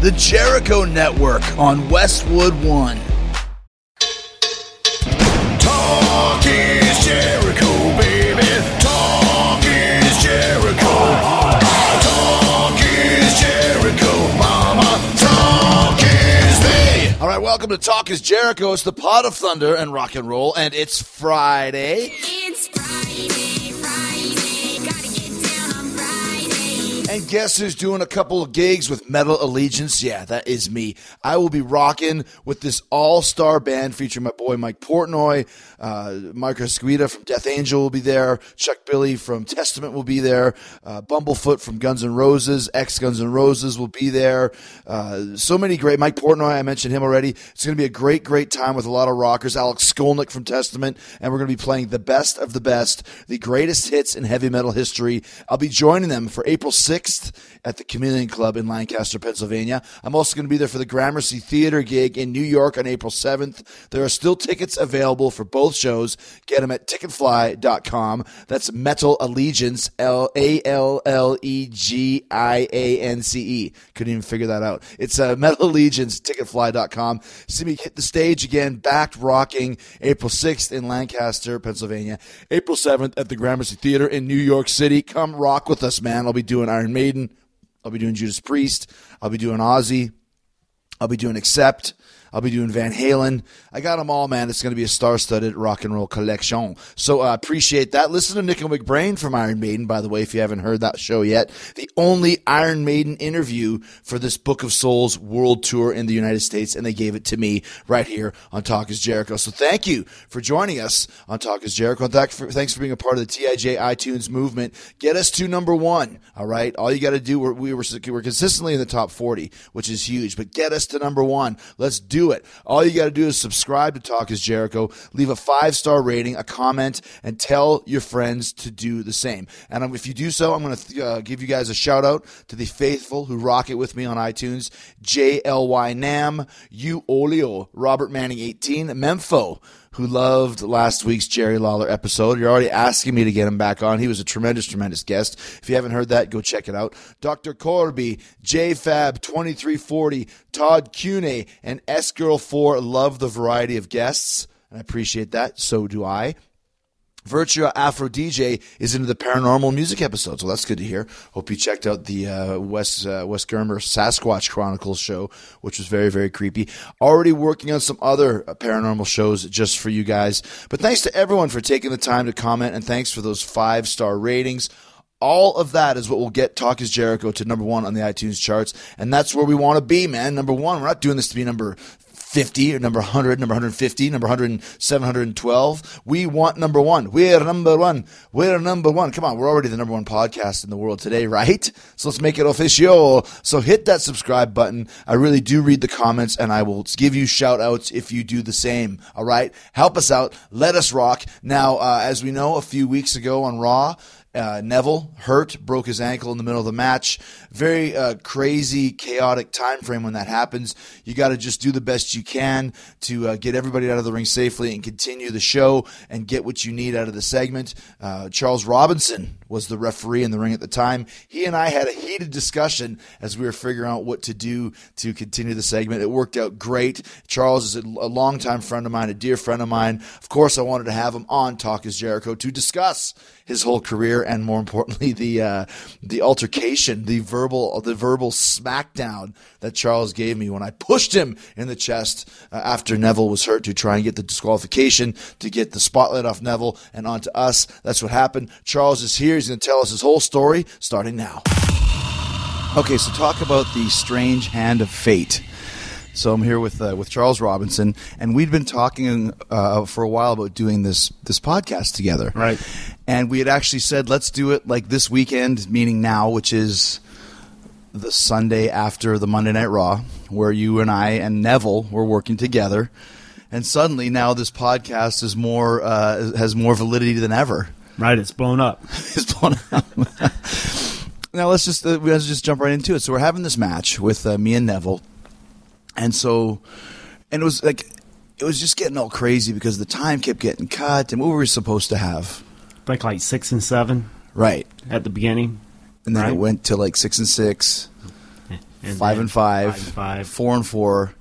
the Jericho Network on Westwood One. Talk is Jericho, baby. Talk is Jericho. Talk is Jericho, mama. Talk is me. All right, welcome to Talk is Jericho. It's the Pod of Thunder and Rock and Roll, and it's Friday. It's Friday, gotta get down on Friday. And guess who's doing a couple of gigs with Metal Allegiance? Yeah, that is me. I will be rocking with this all-star band featuring my boy Mike Portnoy. Marco Esquita from Death Angel will be there. Chuck Billy from Testament will be there. Bumblefoot from Guns N' Roses, ex-Guns N' Roses will be there. So many great. Mike Portnoy, I mentioned him already. It's going to be a great, great time with a lot of rockers. Alex Skolnick from Testament. And we're going to be playing the best of the best, the greatest hits in heavy metal history. I'll be joining them for April 6th at the Chameleon Club in Lancaster, Pennsylvania. I'm also going to be there for the Gramercy Theater gig in New York on April 7th. There are still tickets available for both shows. Get them at ticketfly.com. That's Metal Allegiance, Allegiance. Couldn't even figure that out. It's Metal Allegiance, ticketfly.com. See me hit the stage again, back rocking April 6th in Lancaster, Pennsylvania. April 7th at the Gramercy Theater in New York City. Come rock with us, man. I'll be doing Iron Maiden. I'll be doing Judas Priest. I'll be doing Ozzy. I'll be doing Accept. I'll be doing Van Halen. I got them all, man. It's going to be a star-studded rock and roll collection. So I appreciate that. Listen to Nickel McBrain from Iron Maiden, by the way, if you haven't heard that show yet. The only Iron Maiden interview for this Book of Souls world tour in the United States, and they gave it to me right here on Talk is Jericho. So thank you for joining us on Talk is Jericho. Thanks for being a part of the TIJ iTunes movement. Get us to number one, all right? All you got to do, we're consistently in the top 40, which is huge, but get us to number one. Let's do it. All you got to do is subscribe to Talk is Jericho, leave a 5-star rating, a comment, and tell your friends to do the same. And if you do so, I'm going to give you guys a shout out to the faithful who rock it with me on iTunes: JLY Nam, U Olio, Robert Manning 18, Mempho, who loved last week's Jerry Lawler episode. You're already asking me to get him back on. He was a tremendous, tremendous guest. If you haven't heard that, go check it out. Dr. Corby, JFab2340, Todd Cuney, and S-Girl4 love the variety of guests, and I appreciate that. So do I. Virtua Afro DJ is into the paranormal music episode, so that's good to hear. Hope you checked out the Wes Germer Sasquatch Chronicles show, which was very, very creepy. Already working on some other paranormal shows just for you guys. But thanks to everyone for taking the time to comment, and thanks for those 5-star ratings. All of that is what will get Talk is Jericho to number one on the iTunes charts, and that's where we want to be, man. Number one. We're not doing this to be number 50 or number 100, number 150, number 100, 712. We want number one. We're number one. We're number one. Come on, we're already the number one podcast in the world today, right? So let's make it official. So hit that subscribe button. I really do read the comments, and I will give you shout outs if you do the same. All right? Help us out. Let us rock. Now, as we know, a few weeks ago on Raw, Neville broke his ankle in the middle of the match. Very crazy, chaotic time frame when that happens. You got to just do the best you can to get everybody out of the ring safely and continue the show and get what you need out of the segment. Charles Robinson was the referee in the ring at the time. He and I had a heated discussion as we were figuring out what to do to continue the segment. It worked out great. Charles is a longtime friend of mine, a dear friend of mine. Of course, I wanted to have him on Talk is Jericho to discuss his whole career and, more importantly, the altercation, the verbal smackdown that Charles gave me when I pushed him in the chest after Neville was hurt to try and get the disqualification, to get the spotlight off Neville and onto us. That's what happened. Charles is here. He's going to tell us his whole story starting now. Okay, so talk about the strange hand of fate. So I'm here with Charles Robinson, and we'd been talking for a while about doing this podcast together. Right. And we had actually said, let's do it like this weekend, meaning now, which is the Sunday after the Monday Night Raw, where you and I and Neville were working together. And suddenly now this podcast is has more validity than ever. Right, it's blown up. It's blown up. Now let's just jump right into it. So we're having this match with me and Neville. And it was just getting all crazy because the time kept getting cut, and what were we supposed to have? Like 6 and 7, right? At the beginning, And then right? it went to like 6 and 6, And 5 then and 5, 5. 4 and 4,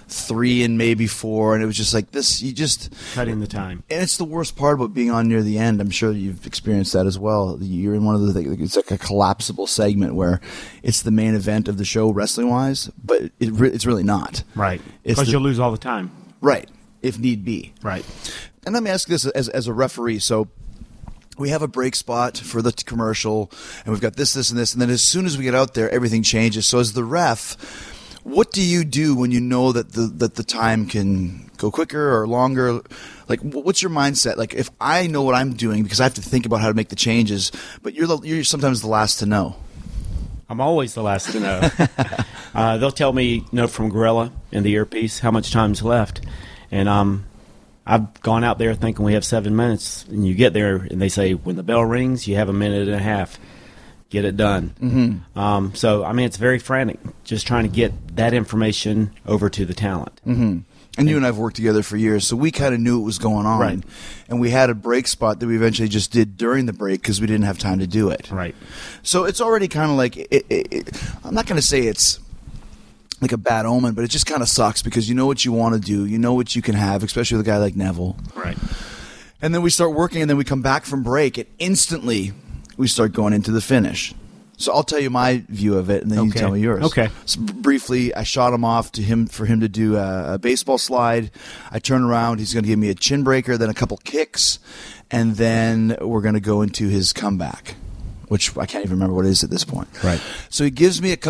3 and maybe 4, and it was just like this. You just Cutting the time. and it's the worst part about being on near the end. I'm sure you've experienced that as well. You're in one of the things. It's like a collapsible segment where it's the main event of the show wrestling wise, but it's really not. Right. It's Because the- you'll lose all the time. Right, if need be. Right. And let me ask you this as a referee. So we have a break spot for the commercial, and we've got this, and this, and then as soon as we get out there, everything changes. So as the ref, what do you do when you know that the time can go quicker or longer? Like, what's your mindset? Like, if I know what I'm doing because I have to think about how to make the changes, but you're sometimes the last to know. I'm always the last to know. They'll tell me, from Gorilla in the earpiece, how much time's left. And I've gone out there thinking we have 7 minutes. And you get there, and they say, when the bell rings, you have a minute and a half. Get it done. Mm-hmm. So, I mean, it's very frantic, just trying to get that information over to the talent. Mm-hmm. And you and I have worked together for years, so we kind of knew what was going on. Right. And we had a break spot that we eventually just did during the break because we didn't have time to do it. Right. So it's already kind of like, I'm not going to say it's like a bad omen, but it just kind of sucks because you know what you want to do. You know what you can have, especially with a guy like Neville. Right. And then we start working, and then we come back from break, and instantly we start going into the finish. So I'll tell you my view of it, and then you Okay. tell me yours. Okay. So briefly, I shot him off for him to do a baseball slide. I turn around. He's going to give me a chin breaker, then a couple kicks, and then we're going to go into his comeback, which I can't even remember what it is at this point. Right. So he gives me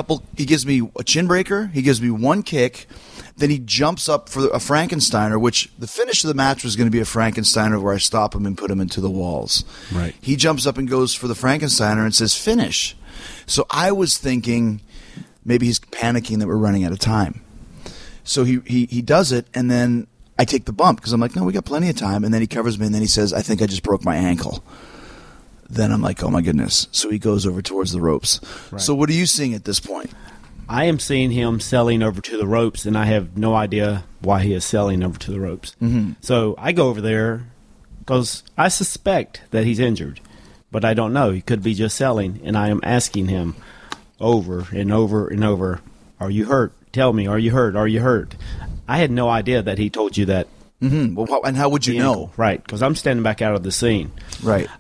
a chin breaker. He gives me one kick. Then he jumps up for a Frankensteiner, which the finish of the match was going to be a Frankensteiner where I stop him and put him into the walls. Right. He jumps up and goes for the Frankensteiner and says, finish. So I was thinking maybe he's panicking that we're running out of time. So he does it, and then I take the bump because I'm like, no, we got plenty of time. And then he covers me, and then he says, I think I just broke my ankle. Then I'm like, oh, my goodness. So he goes over towards the ropes. Right. So what are you seeing at this point? I am seeing him selling over to the ropes, and I have no idea why he is selling over to the ropes. Mm-hmm. So I go over there because I suspect that he's injured, but I don't know. He could be just selling, and I am asking him over and over and over, are you hurt? Tell me, are you hurt? Are you hurt? I had no idea that he told you that. Mm-hmm. Well, and how would you know? Right, because I'm standing back out of the scene. Right.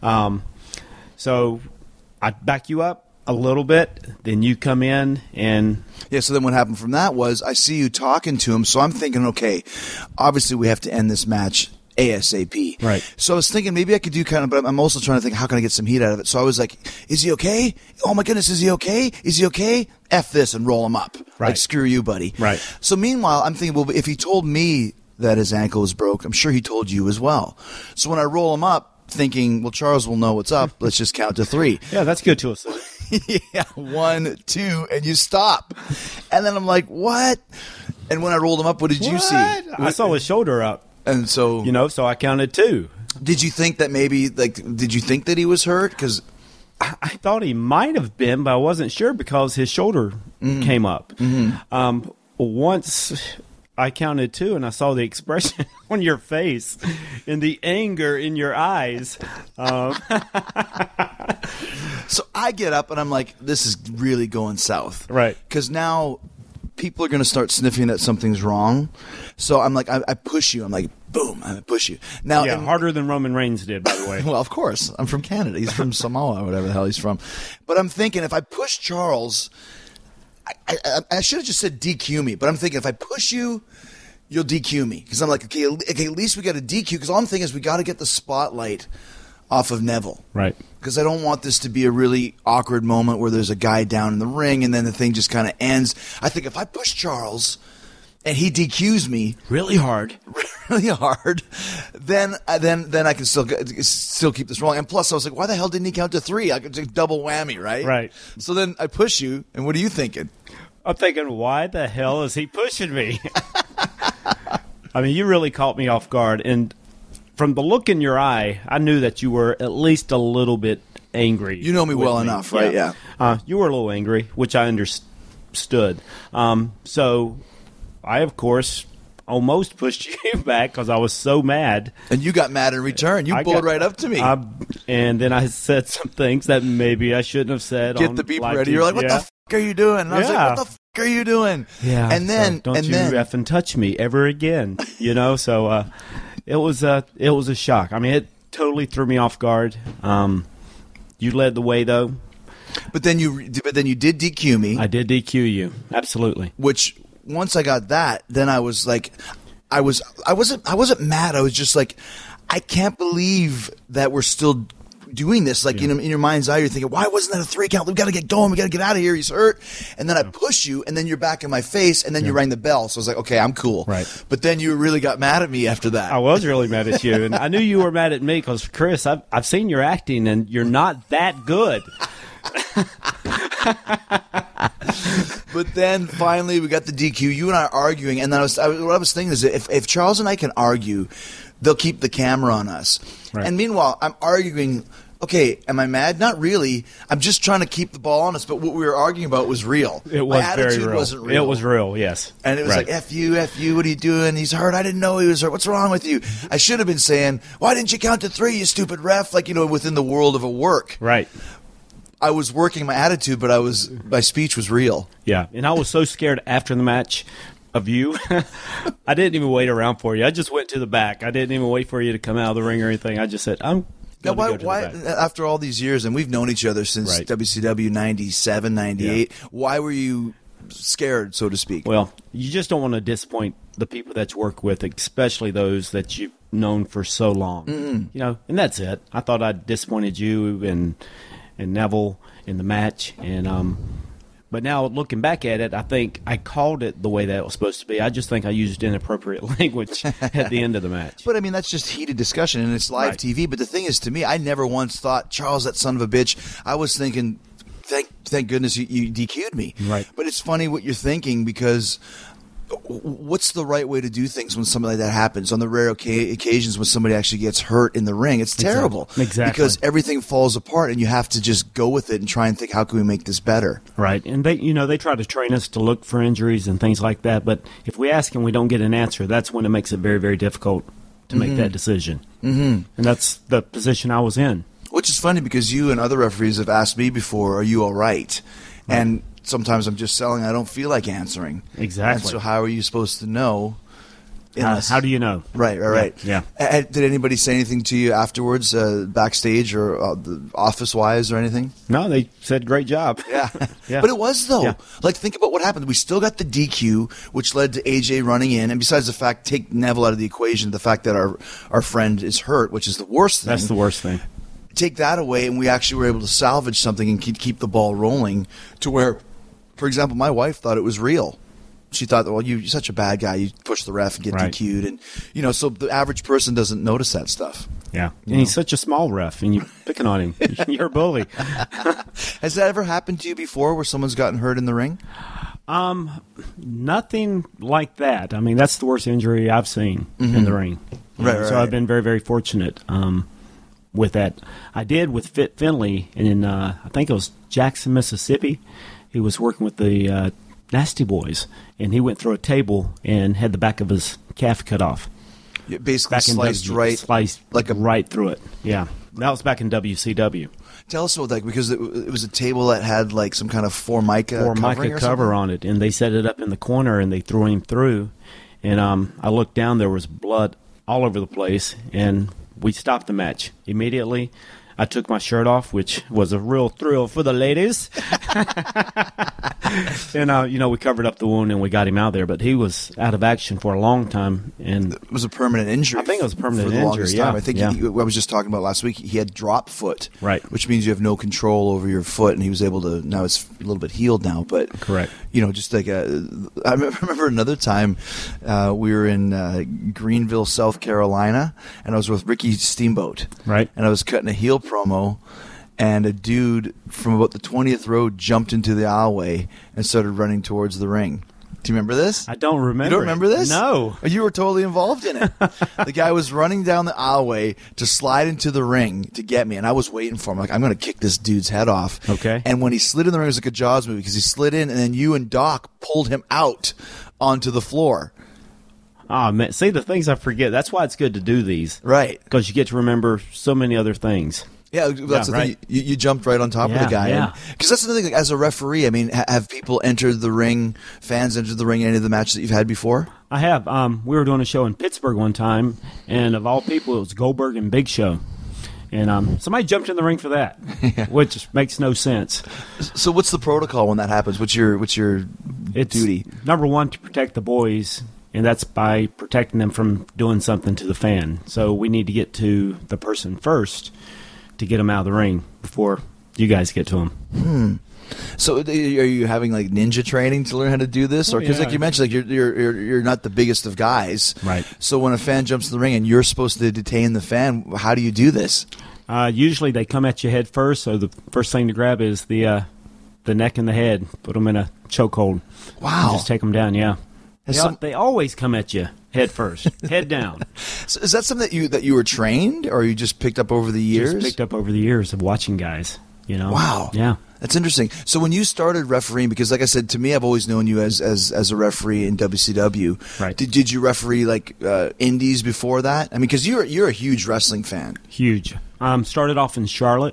So I back you up a little bit, then you come in and Yeah, so then what happened from that was I see you talking to him, so I'm thinking, okay, obviously we have to end this match ASAP. Right. So I was thinking maybe I could do kind of, but I'm also trying to think, how can I get some heat out of it? So I was like, is he okay? Oh my goodness, is he okay? Is he okay? F this and roll him up. Right. Like, screw you, buddy. Right. So meanwhile, I'm thinking, well, if he told me that his ankle was broke, I'm sure he told you as well. So when I roll him up, thinking, well, Charles will know what's up, let's just count to 3. yeah, that's good to us. Yeah, 1, 2, and you stop. And then I'm like, what? And when I rolled him up, what did you see? I saw his shoulder up, And so, so I counted 2. did you think that maybe, did you think that he was hurt? Because, I thought he might have been, but I wasn't sure because his shoulder came up. Once I counted 2 and I saw the expression on your face and the anger in your eyes. so I get up and I'm like, this is really going south. Right. Because now people are going to start sniffing that something's wrong. So I'm like, I push you. I'm like, boom, I push you. Now, Yeah, in- harder than Roman Reigns did, by the way. Well, of course. I'm from Canada. He's from Samoa or whatever the hell he's from. But I'm thinking if I push Charles, I should have just said DQ me. But I'm thinking if I push you, you'll DQ me. Because I'm like, okay, at least we got to DQ. Because all I'm thinking is we got to get the spotlight off of Neville. Right. Because I don't want this to be a really awkward moment where there's a guy down in the ring and then the thing just kind of ends. I think if I push Charles and he DQs me Really hard. really hard, then I can still keep this rolling. And plus, I was like, why the hell didn't he count to 3? I could take double whammy, right? Right. So then I push you, and what are you thinking? I'm thinking, why the hell is he pushing me? I mean, you really caught me off guard. And from the look in your eye, I knew that you were at least a little bit angry. You know me with well enough, right? Yeah. You were a little angry, which I understood. So I, of course, almost pushed you back because I was so mad. And you got mad in return. You pulled right up to me. And then I said some things that maybe I shouldn't have said. Get on the beep live ready. TV. You're like, what the Yeah. f*** are you doing? And I was Yeah. like, what the f*** are you doing? Yeah. And then, so don't and you then, effing touch me ever again. So it was a shock. I mean, it totally threw me off guard. You led the way though. but then you did DQ me. I did DQ you. Absolutely. Which once I got that, then I was like, I wasn't mad. I was just like, I can't believe that we're still doing this. Like, in your mind's eye, you're thinking, why wasn't that a 3 count? We've got to get going. We got to get out of here. He's hurt. And then I push you, and then you're back in my face, and then you rang the bell. So I was like, okay, I'm cool. Right. But then you really got mad at me after that. I was really mad at you, and I knew you were mad at me because, Chris, I've seen your acting, and you're not that good. But then finally we got the DQ. You and I are arguing, and then what I was thinking is if Charles and I can argue, they'll keep the camera on us. Right. And meanwhile, I'm arguing. Okay, am I mad? Not really. I'm just trying to keep the ball on us. But what we were arguing about was real. It was My very attitude real. wasn't real. It was real, yes. And it was Right. like, F you, what are you doing? He's hurt. I didn't know he was hurt. What's wrong with you? I should have been saying, why didn't you count to 3, you stupid ref? Like, within the world of a work. Right. I was working my attitude, but my speech was real. Yeah, and I was so scared after the match of you. I didn't even wait around for you. I just went to the back. I didn't even wait for you to come out of the ring or anything. I just said, I'm Now, going to go why to the back. after all these years, and we've known each other since Right. WCW 97, 98, why were you scared, so to speak? Well, you just don't want to disappoint the people that you work with, especially those that you've known for so long. And that's it. I thought I'd disappointed you and Neville in the match, and but now looking back at it, I think I called it the way that it was supposed to be. I just think I used inappropriate language at the end of the match. But I mean, that's just heated discussion, and it's live Right. TV. But the thing is, to me, I never once thought, Charles, that son of a bitch. I was thinking, thank goodness you DQ'd me. Right. But it's funny what you're thinking, because what's the right way to do things when something like that happens? On the rare occasions when somebody actually gets hurt in the ring, it's terrible. Exactly. Because everything falls apart, and you have to just go with it and try and think, how can we make this better? Right, and they try to train us to look for injuries and things like that. But if we ask and we don't get an answer, that's when it makes it very, very difficult to make that decision. Mm-hmm. And that's the position I was in. Which is funny, because you and other referees have asked me before, are you all right? And sometimes I'm just selling. I don't feel like answering. Exactly. And so how are you supposed to know? How do you know? Right. Yeah. Did anybody say anything to you afterwards, backstage or office-wise or anything? No, they said great job. Yeah. Yeah. But it was, though. Yeah. Like, think about what happened. We still got the DQ, which led to AJ running in. And besides the fact, take Neville out of the equation, the fact that our friend is hurt, which is the worst thing. That's the worst thing. Take that away, and we actually were able to salvage something and keep the ball rolling to where, for example, my wife thought it was real. She thought, well, you're such a bad guy. You push the ref and get Right. DQ'd. And, so the average person doesn't notice that stuff. Yeah. And he's such a small ref, and you're picking on him. You're a bully. Has that ever happened to you before, where someone's gotten hurt in the ring? Nothing like that. I mean, that's the worst injury I've seen in the ring. Right, So right. I've been very, very fortunate with that. I did with Fit Finley in, I think it was Jackson, Mississippi. He was working with the Nasty Boys, and he went through a table and had the back of his calf cut off. You basically Back sliced in right. like a- right through it. Yeah, that was back in WCW. Tell us about that, because it was a table that had like some kind of Formica covering or cover something? on it, and they set it up in the corner, and they threw him through. And I looked down, there was blood all over the place, and we stopped the match immediately. I took my shirt off, which was a real thrill for the ladies. And, we covered up the wound and we got him out there. But he was out of action for a long time. And It was a permanent injury. I think it was a permanent for the longest injury, time. yeah, I think yeah. I was just talking about last week. He had drop foot, Right. Which means you have no control over your foot, and he was able to. Now it's a little bit healed now, but Correct. Just like I remember another time we were in Greenville, South Carolina, and I was with Ricky Steamboat, Right. and I was cutting a heel promo. And a dude from about the 20th row jumped into the aisleway and started running towards the ring. Do you remember this? I don't remember. You don't remember this? No. You were totally involved in it. The guy was running down the aisleway to slide into the ring to get me, and I was waiting for him. Like, I'm going to kick this dude's head off. Okay. And when he slid in the ring, it was like a Jaws movie, because he slid in, and then you and Doc pulled him out onto the floor. Oh, man. See, the things I forget. That's why it's good to do these. Right. Because you get to remember so many other things. Yeah, that's the right. thing. You jumped right on top of the Yeah, guy. yeah. Because that's the thing. Like, as a referee, I mean, have people entered the ring? Fans entered the ring in any of the matches that you've had before? I have. We were doing a show in Pittsburgh one time, and of all people, it was Goldberg and Big Show. And somebody jumped in the ring for that, which makes no sense. So, what's the protocol when that happens? What's your It's duty? number one, to protect the boys, and that's by protecting them from doing something to the fan. So we need to get to the person first to get them out of the ring before you guys get to them. So, are you having like ninja training to learn how to do this, or because yeah. like you mentioned, like you're not the biggest of guys, Right. So when a fan jumps in the ring and you're supposed to detain the fan, how do you do this? Usually they come at you head first, so the first thing to grab is the neck and the head. Put them in a chokehold. Wow. Just take them down, yeah. Has some- They always come at you head first, head down. So is that something that you were trained, or you just picked up over the years? Just picked up over the years of watching guys, you know. Wow. Yeah. That's interesting. So when you started refereeing, because like I said, to me, I've always known you as a referee in WCW. Right. Did you referee like indies before that? I mean, because you're a huge wrestling fan. Huge. Started off in Charlotte,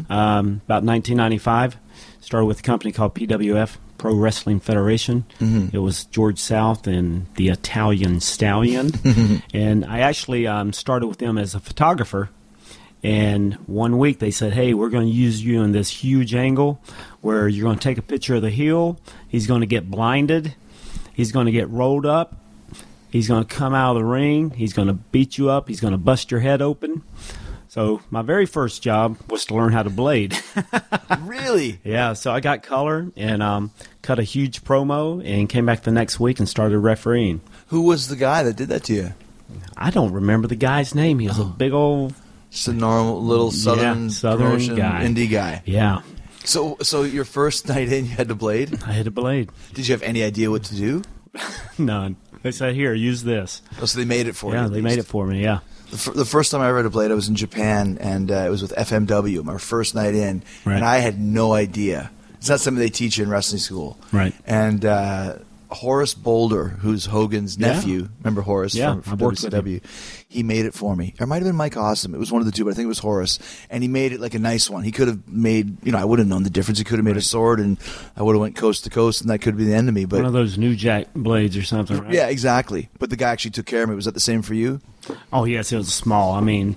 about 1995. Started with a company called PWF, Pro Wrestling Federation. It was George South and the Italian Stallion. And I actually started with them as a photographer. And one week they said, hey, we're going to use you in this huge angle where you're going to take a picture of the heel. He's going to get blinded. He's going to get rolled up. He's going to come out of the ring. He's going to beat you up. He's going to bust your head open. So my very first job was to learn how to blade. Really? Yeah, so I got color and cut a huge promo and came back the next week and started refereeing. Who was the guy that did that to you? I don't remember the guy's name. He was a big old, Just a normal little southern promotion, guy. indie guy. Yeah, So your first night in, you had to blade. I hit a blade. Did you have any idea what to do? None. They said, here, use this. Oh, so they made it for you. Yeah, at they made least. it for me, yeah. The first time I ever had a blade, I was in Japan, and it was with FMW, my first night in, Right. and I had no idea. It's not something they teach you in wrestling school. Right. And Horace Boulder, who's Hogan's Yeah. nephew, remember Horace Yeah, from I've worked with WCW? He made it for me. Or it might have been Mike Awesome. It was one of the two, but I think it was Horace. And he made it like a nice one. He could have made, I would have known the difference. He could have made a sword, and I would have went coast to coast, and that could be the end of me. But One of those New Jack blades or something, right? yeah, exactly. But the guy actually took care of me. Was that the same for you? Oh, yes, it was small. I mean,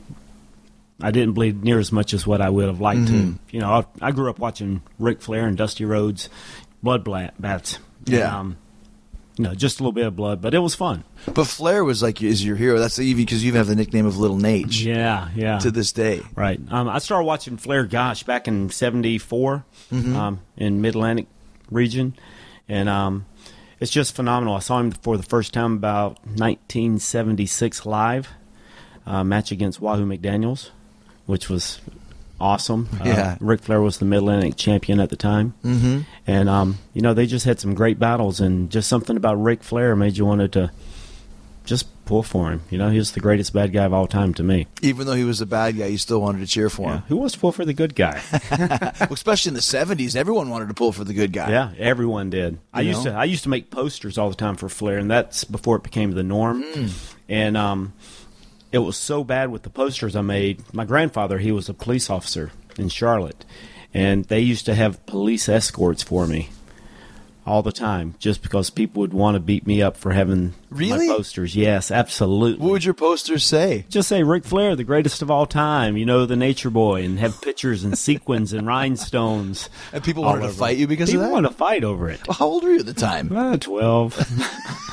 I didn't bleed near as much as what I would have liked to. I grew up watching Ric Flair and Dusty Rhodes, bloodbaths. Yeah. And, just a little bit of blood, but it was fun. But Flair was is your hero. That's even because you even have the nickname of Little Nate Yeah. to this day. Right. I started watching Flair, back in '74 in Mid-Atlantic region. And it's just phenomenal. I saw him for the first time about 1976 live, match against Wahoo McDaniels, which was awesome. Yeah. Ric Flair was the Mid-Atlantic champion at the time. Mm-hmm. And, they just had some great battles, and just something about Ric Flair made you want to just pull for him. He was the greatest bad guy of all time to me. Even though he was a bad guy, you still wanted to cheer for him. Who wants to pull for the good guy? Well, especially in the 70s, everyone wanted to pull for the good guy. Yeah, everyone did. I used to make posters all the time for Flair, and that's before it became the norm. And it was so bad with the posters I made. My grandfather, he was a police officer in Charlotte, and they used to have police escorts for me all the time, just because people would want to beat me up for having Really? my posters. Yes, absolutely. What would your posters say? Just say Ric Flair, the greatest of all time, the Nature Boy, and have pictures and sequins and rhinestones. And people all wanted to over. fight you because People of that? wanted to fight over it. Well, how old were you at the time? 12.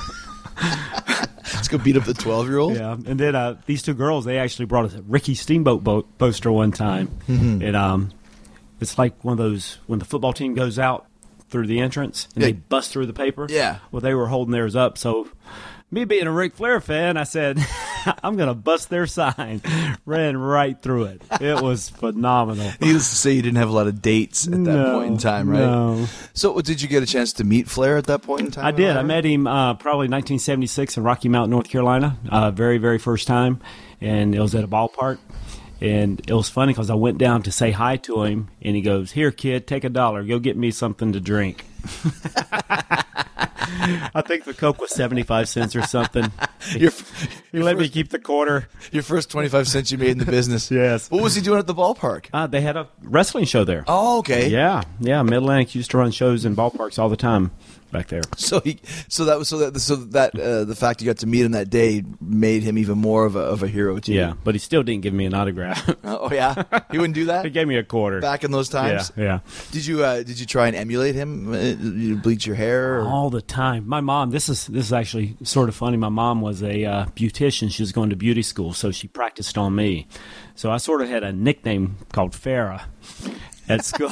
Let's go beat up the 12-year-old? Yeah, and then these two girls, they actually brought a Ricky Steamboat poster one time. And it's like one of those, when the football team goes out through the entrance and Yeah. they bust through the paper. Yeah. Well, they were holding theirs up, so me being a Ric Flair fan, I said, I'm going to bust their sign. Ran right through it. It was phenomenal. Needless to say, you didn't have a lot of dates at that point in time, right? No. So did you get a chance to meet Flair at that point in time? I did. I met him probably 1976 in Rocky Mount, North Carolina. Very, very first time. And it was at a ballpark. And it was funny because I went down to say hi to him, and he goes, "Here, kid, take $1. Go get me something to drink." I think the Coke was 75 cents or something. Your, He let me keep the quarter. your first 25 cents you made in the business. Yes. What was he doing at the ballpark? They had a wrestling show there. Oh, okay. Yeah. Mid-Atlantic used to run shows in ballparks all the time back there. So the fact you got to meet him that day made him even more of a hero to you. Yeah, but he still didn't give me an autograph. Oh yeah, he wouldn't do that He gave me a quarter. back in those times. Yeah. Did you try and emulate him? You bleach your hair? Or? All the time. My mom, this is actually sort of funny. My mom was a beautician. She was going to beauty school, so she practiced on me. So I sort of had a nickname called Farrah at school.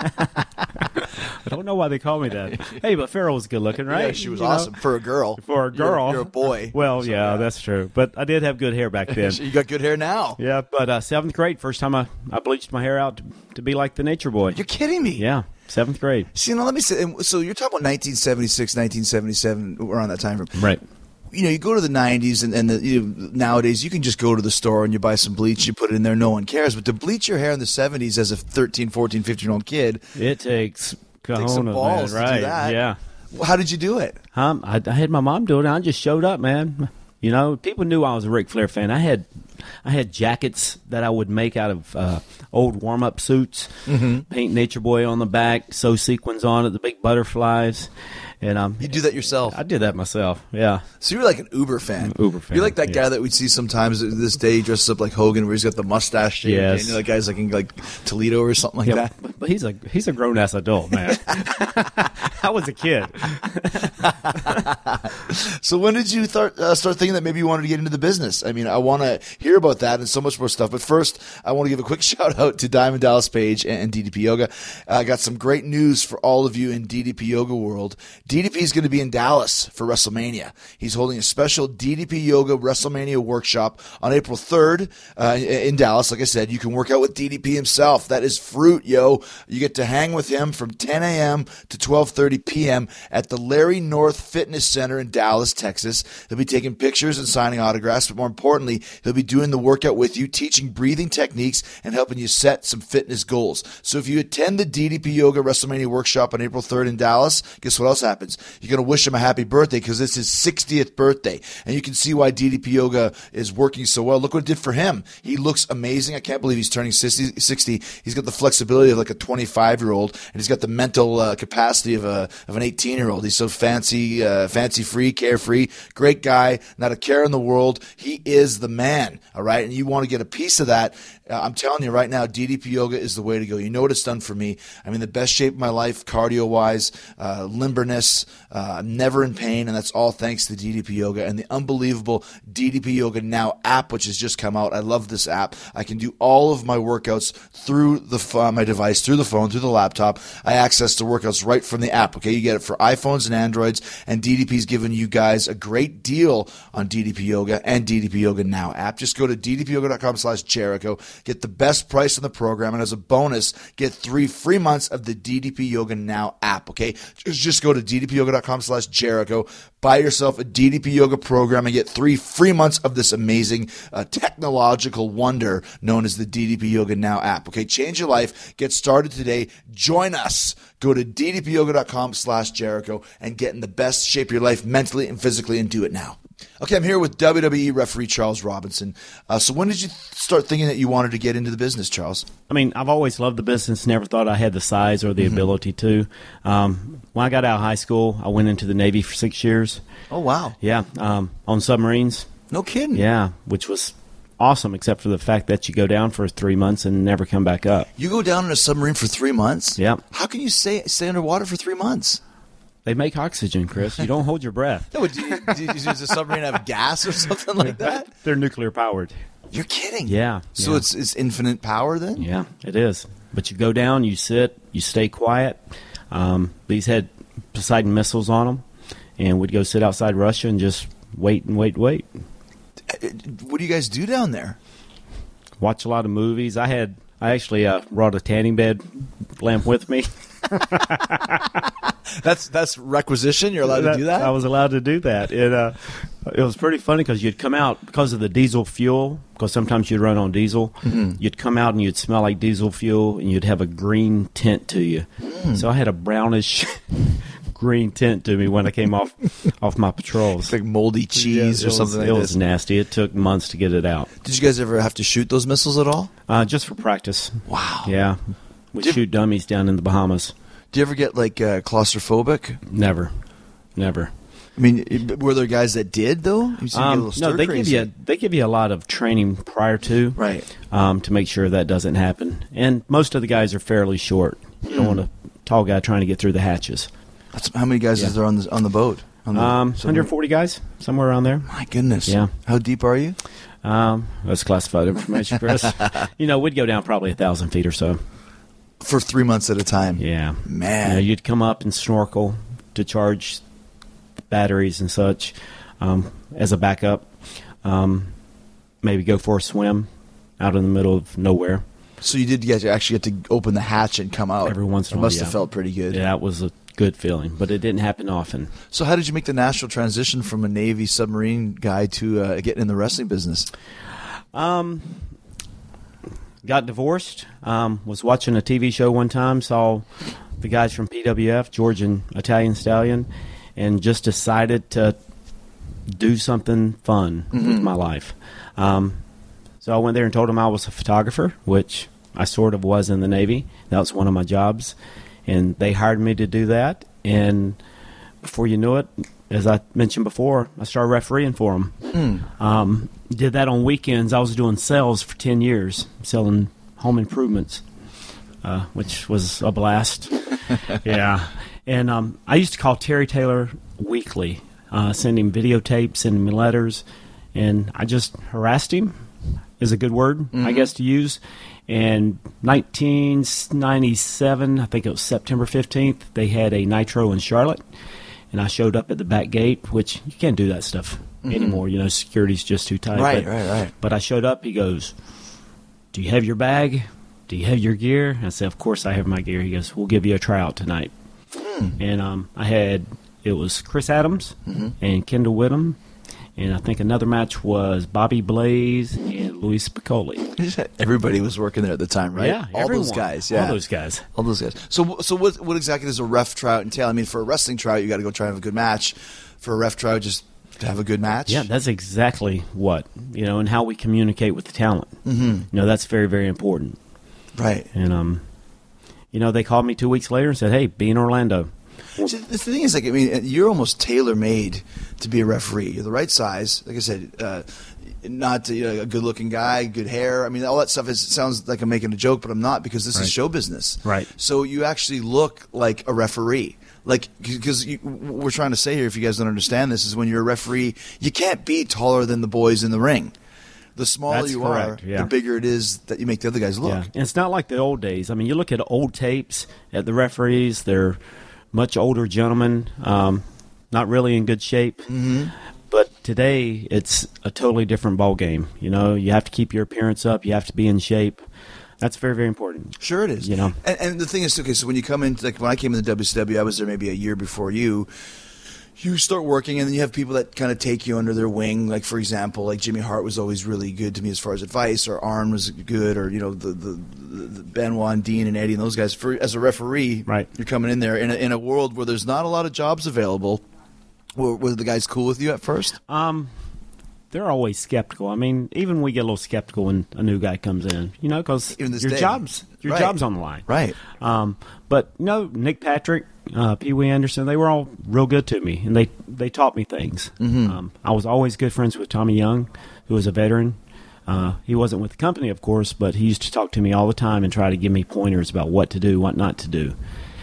I don't know why they call me that. Hey, but Farrah was good looking, right? Yeah, she was You know? awesome for a girl. For a girl. You're a boy. Well, So, yeah, that's true. But I did have good hair back then. You got good hair now. Yeah, but 7th grade, first time I bleached my hair out to be like the nature boy. You're kidding me. Yeah, 7th grade. See, now let me say. So you're talking about 1976, 1977, around that time frame. Right. You know, you go to the 90s, and nowadays you can just go to the store and you buy some bleach, you put it in there, no one cares. But to bleach your hair in the 70s as a 13, 14, 15-year-old kid, It takes cojones, some balls man. to do Right. that. Yeah. how did you do it? I had my mom do it. I just showed up, man. You know, people knew I was a Ric Flair fan. I had jackets that I would make out of old warm-up suits, paint Nature Boy on the back, sew sequins on it, the big butterflies. And You do that yourself? I did that myself, yeah. So you're like an Uber fan. Uber fan, You're like that yeah. guy that we see sometimes this day. He dresses up like Hogan, where he's got the mustache shaved. Yes. And you know, that guy's like in like Toledo or something like Yeah, that. but he's a grown ass adult, man. I was a kid. So when did you start thinking that maybe you wanted to get into the business? I mean, I want to hear about that and so much more stuff. But first, I want to give a quick shout out to Diamond Dallas Page and DDP Yoga. I got some great news for all of you in DDP Yoga world. DDP is going to be in Dallas for WrestleMania. He's holding a special DDP Yoga WrestleMania workshop on April 3rd in Dallas. Like I said, you can work out with DDP himself. That is fruit, yo. You get to hang with him from 10 a.m. to 12:30 p.m. at the Larry North Fitness Center in Dallas, Texas. He'll be taking pictures and signing autographs, but more importantly, he'll be doing the workout with you, teaching breathing techniques and helping you set some fitness goals. So if you attend the DDP Yoga WrestleMania workshop on April 3rd in Dallas, guess what else happens? You're going to wish him a happy birthday because it's his 60th birthday. And you can see why DDP Yoga is working so well. Look what it did for him. He looks amazing. I can't believe he's turning 60. He's got the flexibility of like a 25-year-old, and he's got the mental capacity of an 18-year-old. He's so fancy-free, carefree, great guy, not a care in the world. He is the man, all right? And you want to get a piece of that. I'm telling you right now, DDP Yoga is the way to go. You know what it's done for me. I'm in the best shape of my life, cardio-wise, limberness. I'm never in pain, and that's all thanks to DDP Yoga and the unbelievable DDP Yoga Now app, which has just come out. I love this app. I can do all of my workouts through my device, through the phone, through the laptop. I access the workouts right from the app, okay? You get it for iPhones and Androids, and DDP's giving you guys a great deal on DDP Yoga and DDP Yoga Now app. Just go to ddpyoga.com/Jericho. Get the best price on the program, and as a bonus, get 3 free months of the DDP Yoga Now app, okay? Just go to ddpyoga.com/Jericho. Buy yourself a DDP Yoga program and get 3 free months of this amazing technological wonder known as the DDP Yoga Now app, okay? Change your life. Get started today. Join us. Go to ddpyoga.com/Jericho and get in the best shape of your life mentally and physically, and do it now. Okay, I'm here with WWE referee Charles Robinson. So when did you start thinking that you wanted to get into the business, Charles? I mean, I've always loved the business, never thought I had the size or the ability to. When I got out of high school, I went into the Navy for 6 years. Oh, wow. Yeah, on submarines. No kidding. Yeah, which was awesome, except for the fact that you go down for 3 months and never come back up. You go down in a submarine for 3 months? Yeah. How can you stay underwater for 3 months? They make oxygen, Chris. You don't hold your breath. No, does the submarine have gas or something like that? They're nuclear powered. You're kidding. Yeah. So yeah. it's infinite power then? Yeah, it is. But you go down, you sit, you stay quiet. These had Poseidon missiles on them, and we'd go sit outside Russia and just wait and wait. What do you guys do down there? Watch a lot of movies. I actually brought a tanning bed lamp with me. That's requisition? You're allowed to do that? I was allowed to do that. It was pretty funny because you'd come out because of the diesel fuel, because sometimes you'd run on diesel. You'd come out and you'd smell like diesel fuel, and you'd have a green tint to you. So I had a brownish green tint to me when I came off my patrols. It's like moldy cheese Yeah, or something like It this. was nasty. It took months to get it out. Did you guys ever have to shoot those missiles at all? Just for practice. Wow. Yeah. We Did- shoot dummies down in the Bahamas. Do you ever get like claustrophobic? Never. I mean, were there guys that did though? You seem to get a little No, stir they crazy. give you a lot of training prior to, Right. to make sure that doesn't happen. And most of the guys are fairly short. You don't want a tall guy trying to get through the hatches. That's, how many guys is there on the boat? On the, 140 guys, somewhere around there. My goodness. Yeah. How deep are you? That's classified information, Chris. We'd go down probably 1,000 feet or so. For 3 months at a time. Yeah, Man. you'd come up and snorkel to charge batteries and such as a backup. Maybe go for a swim out in the middle of nowhere. So you did actually get to open the hatch and come out. Every once in a It while, must have yeah. felt pretty good. Yeah, it was a good feeling, but it didn't happen often. So how did you make the natural transition from a Navy submarine guy to getting in the wrestling business? Got divorced. Was watching a TV show one time. Saw the guys from PWF, Georgian Italian Stallion, and just decided to do something fun with my life. So I went there and told them I was a photographer, which I sort of was in the Navy. That was one of my jobs, and they hired me to do that. And before you knew it, as I mentioned before, I started refereeing for them. Did that on weekends. I was doing sales for 10 years, selling home improvements, which was a blast. Yeah. And I used to call Terry Taylor weekly, send him videotapes, send him letters, and I just harassed him, is a good word, I guess, to use. And 1997, I think it was September 15th, they had a Nitro in Charlotte. And I showed up at the back gate, which you can't do that stuff anymore. Security's just too tight. Right. But I showed up. He goes, "Do you have your bag? Do you have your gear?" I said, "Of course I have my gear." He goes, "We'll give you a tryout tonight." And it was Chris Adams and Kendall Whittam. And I think another match was Bobby Blaze and Luis Piccoli. Everybody was working there at the time, right? Yeah, all everyone. those guys. Yeah, All those guys. All those guys. So what exactly does a ref tryout entail? I mean, for a wrestling tryout, you got to go try and have a good match. For a ref tryout, just to have a good match. Yeah, that's exactly what, and how we communicate with the talent. That's very, very important. Right. And, they called me 2 weeks later and said, "Hey, be in Orlando." See, the thing is, like, I mean, you're almost tailor-made to be a referee. You're the right size. Like I said, not a good-looking guy, good hair. I mean, all that stuff sounds like I'm making a joke, but I'm not, because this is show business. Right. So you actually look like a referee. Like, because we're trying to say here, if you guys don't understand this, is when you're a referee, you can't be taller than the boys in the ring. The smaller That's you correct, are, yeah. the bigger it is that you make the other guys look. Yeah, and it's not like the old days. I mean, you look at old tapes at the referees; they're much older gentlemen, not really in good shape. But today, it's a totally different ball game. You have to keep your appearance up. You have to be in shape. That's very, very important. Sure it is. And the thing is, okay, so when you come in, like when I came in the WCW, I was there maybe a year before you. You start working, and then you have people that kind of take you under their wing. Like, for example, like Jimmy Hart was always really good to me as far as advice, or Arn was good, or the Benoit and Dean and Eddie and those guys. As a referee, Right. You're coming in there in a world where there's not a lot of jobs available. Were the guys cool with you at first? They're always skeptical. I mean, even we get a little skeptical when a new guy comes in, because Even this your day. job's Right. on the line. Right. But Nick Patrick, Pee Wee Anderson, they were all real good to me, and they taught me things. I was always good friends with Tommy Young, who was a veteran. He wasn't with the company, of course, but he used to talk to me all the time and try to give me pointers about what to do, what not to do.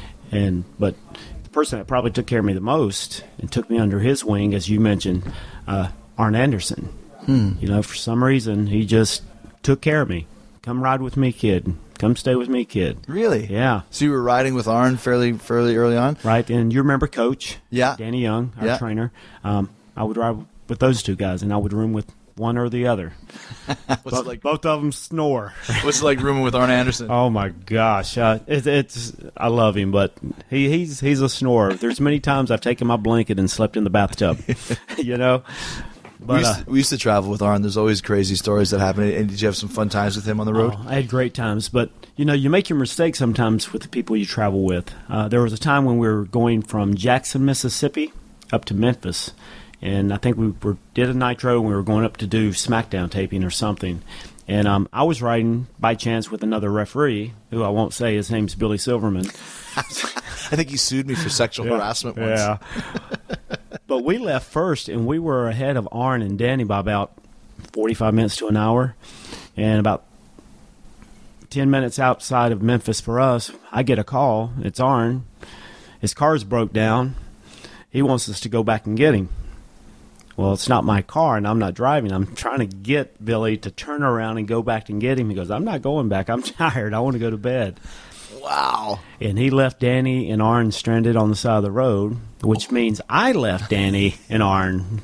But the person that probably took care of me the most and took me under his wing, as you mentioned, Arn Anderson. For some reason, he just took care of me. Come ride with me, kid. Come stay with me, kid. Really? Yeah. So you were riding with Arn fairly early on? Right, and you remember Coach, Yeah. Danny Young, our Yeah. trainer. I would ride with those two guys, and I would room with one or the other. What's it like? Both of them snore. What's it like rooming with Arn Anderson? Oh my gosh, it's I love him, but he's a snorer. There's many times I've taken my blanket and slept in the bathtub. But we used to travel with Arn. There's always crazy stories that happen. And did you have some fun times with him on the road? I had great times, but you make your mistakes sometimes with the people you travel with. There was a time when we were going from Jackson, Mississippi, up to Memphis, and I think did a Nitro, and we were going up to do SmackDown taping or something. And I was riding by chance with another referee, who I won't say. His name's Billy Silverman. I think he sued me for sexual harassment once. Yeah. But we left first, and we were ahead of Arn and Danny by about 45 minutes to an hour. And about 10 minutes outside of Memphis for us, I get a call. It's Arn. His car's broke down. He wants us to go back and get him. Well, it's not my car, and I'm not driving. I'm trying to get Billy to turn around and go back and get him. He goes, I'm not going back. I'm tired. I want to go to bed. Wow. And he left Danny and Arn stranded on the side of the road, which means I left Danny and Arn.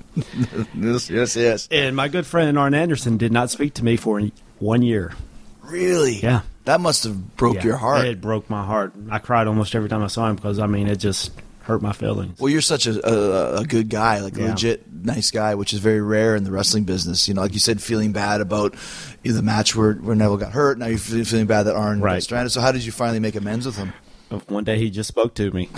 Yes. And my good friend Arn Anderson did not speak to me for 1 year. Really? Yeah. That must have broke your heart. It broke my heart. I cried almost every time I saw him because, it just hurt my feelings. Well, you're such a good guy, like a Yeah. legit nice guy, which is very rare in the wrestling business. Like you said, feeling bad about the match where Neville got hurt. Now you're feeling bad that Arn got stranded. So how did you finally make amends with him? One day he just spoke to me.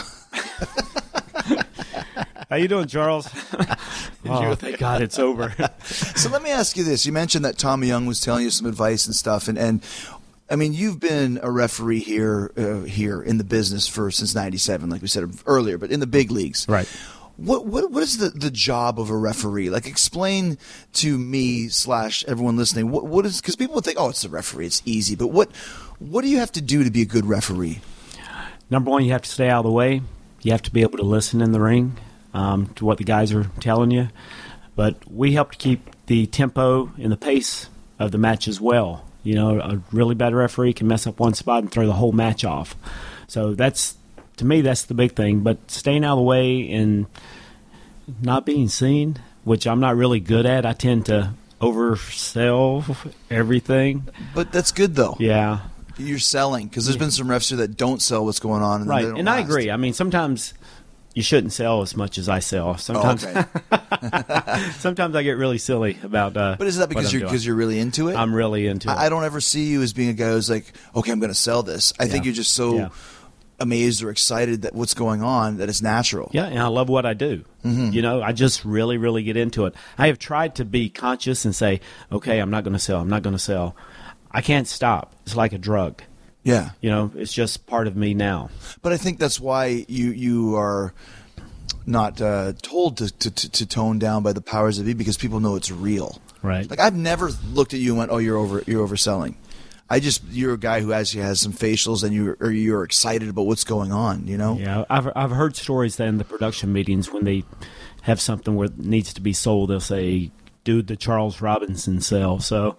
How you doing, Charles? Oh, thank God it's over. So let me ask you this. You mentioned that Tommy Young was telling you some advice and stuff, and you've been a referee here in the business since '97, like we said earlier, but in the big leagues. Right. What is the job of a referee? Like, explain to me / everyone listening. What is, because people would think, oh, it's a referee, it's easy, but what do you have to do to be a good referee? Number one, you have to stay out of the way. You have to be able to listen in the ring to what the guys are telling you. But we help to keep the tempo and the pace of the match as well. A really bad referee can mess up one spot and throw the whole match off. So to me, that's the big thing. But staying out of the way and not being seen, which I'm not really good at. I tend to oversell everything. But that's good, though. Yeah. You're selling, because there's been some refs here that don't sell what's going on. And right, they don't and last. I agree. Sometimes you shouldn't sell as much as I sell. Sometimes, sometimes I get really silly about. But is that because you're really into it? I'm really into it. I don't ever see you as being a guy who's like, okay, I'm going to sell this. I think you're just so amazed or excited that what's going on that it's natural. Yeah, and I love what I do. Mm-hmm. I just really, really get into it. I have tried to be conscious and say, okay, I'm not going to sell. I'm not going to sell. I can't stop. It's like a drug. Yeah. It's just part of me now. But I think that's why you are not told to tone down by the powers that be, because people know it's real. Right. Like, I've never looked at you and went, oh, you're overselling. You're a guy who actually has some facials and you're excited about what's going on, Yeah, I've heard stories that in the production meetings when they have something where it needs to be sold, they'll say, do the Charles Robinson sell. So,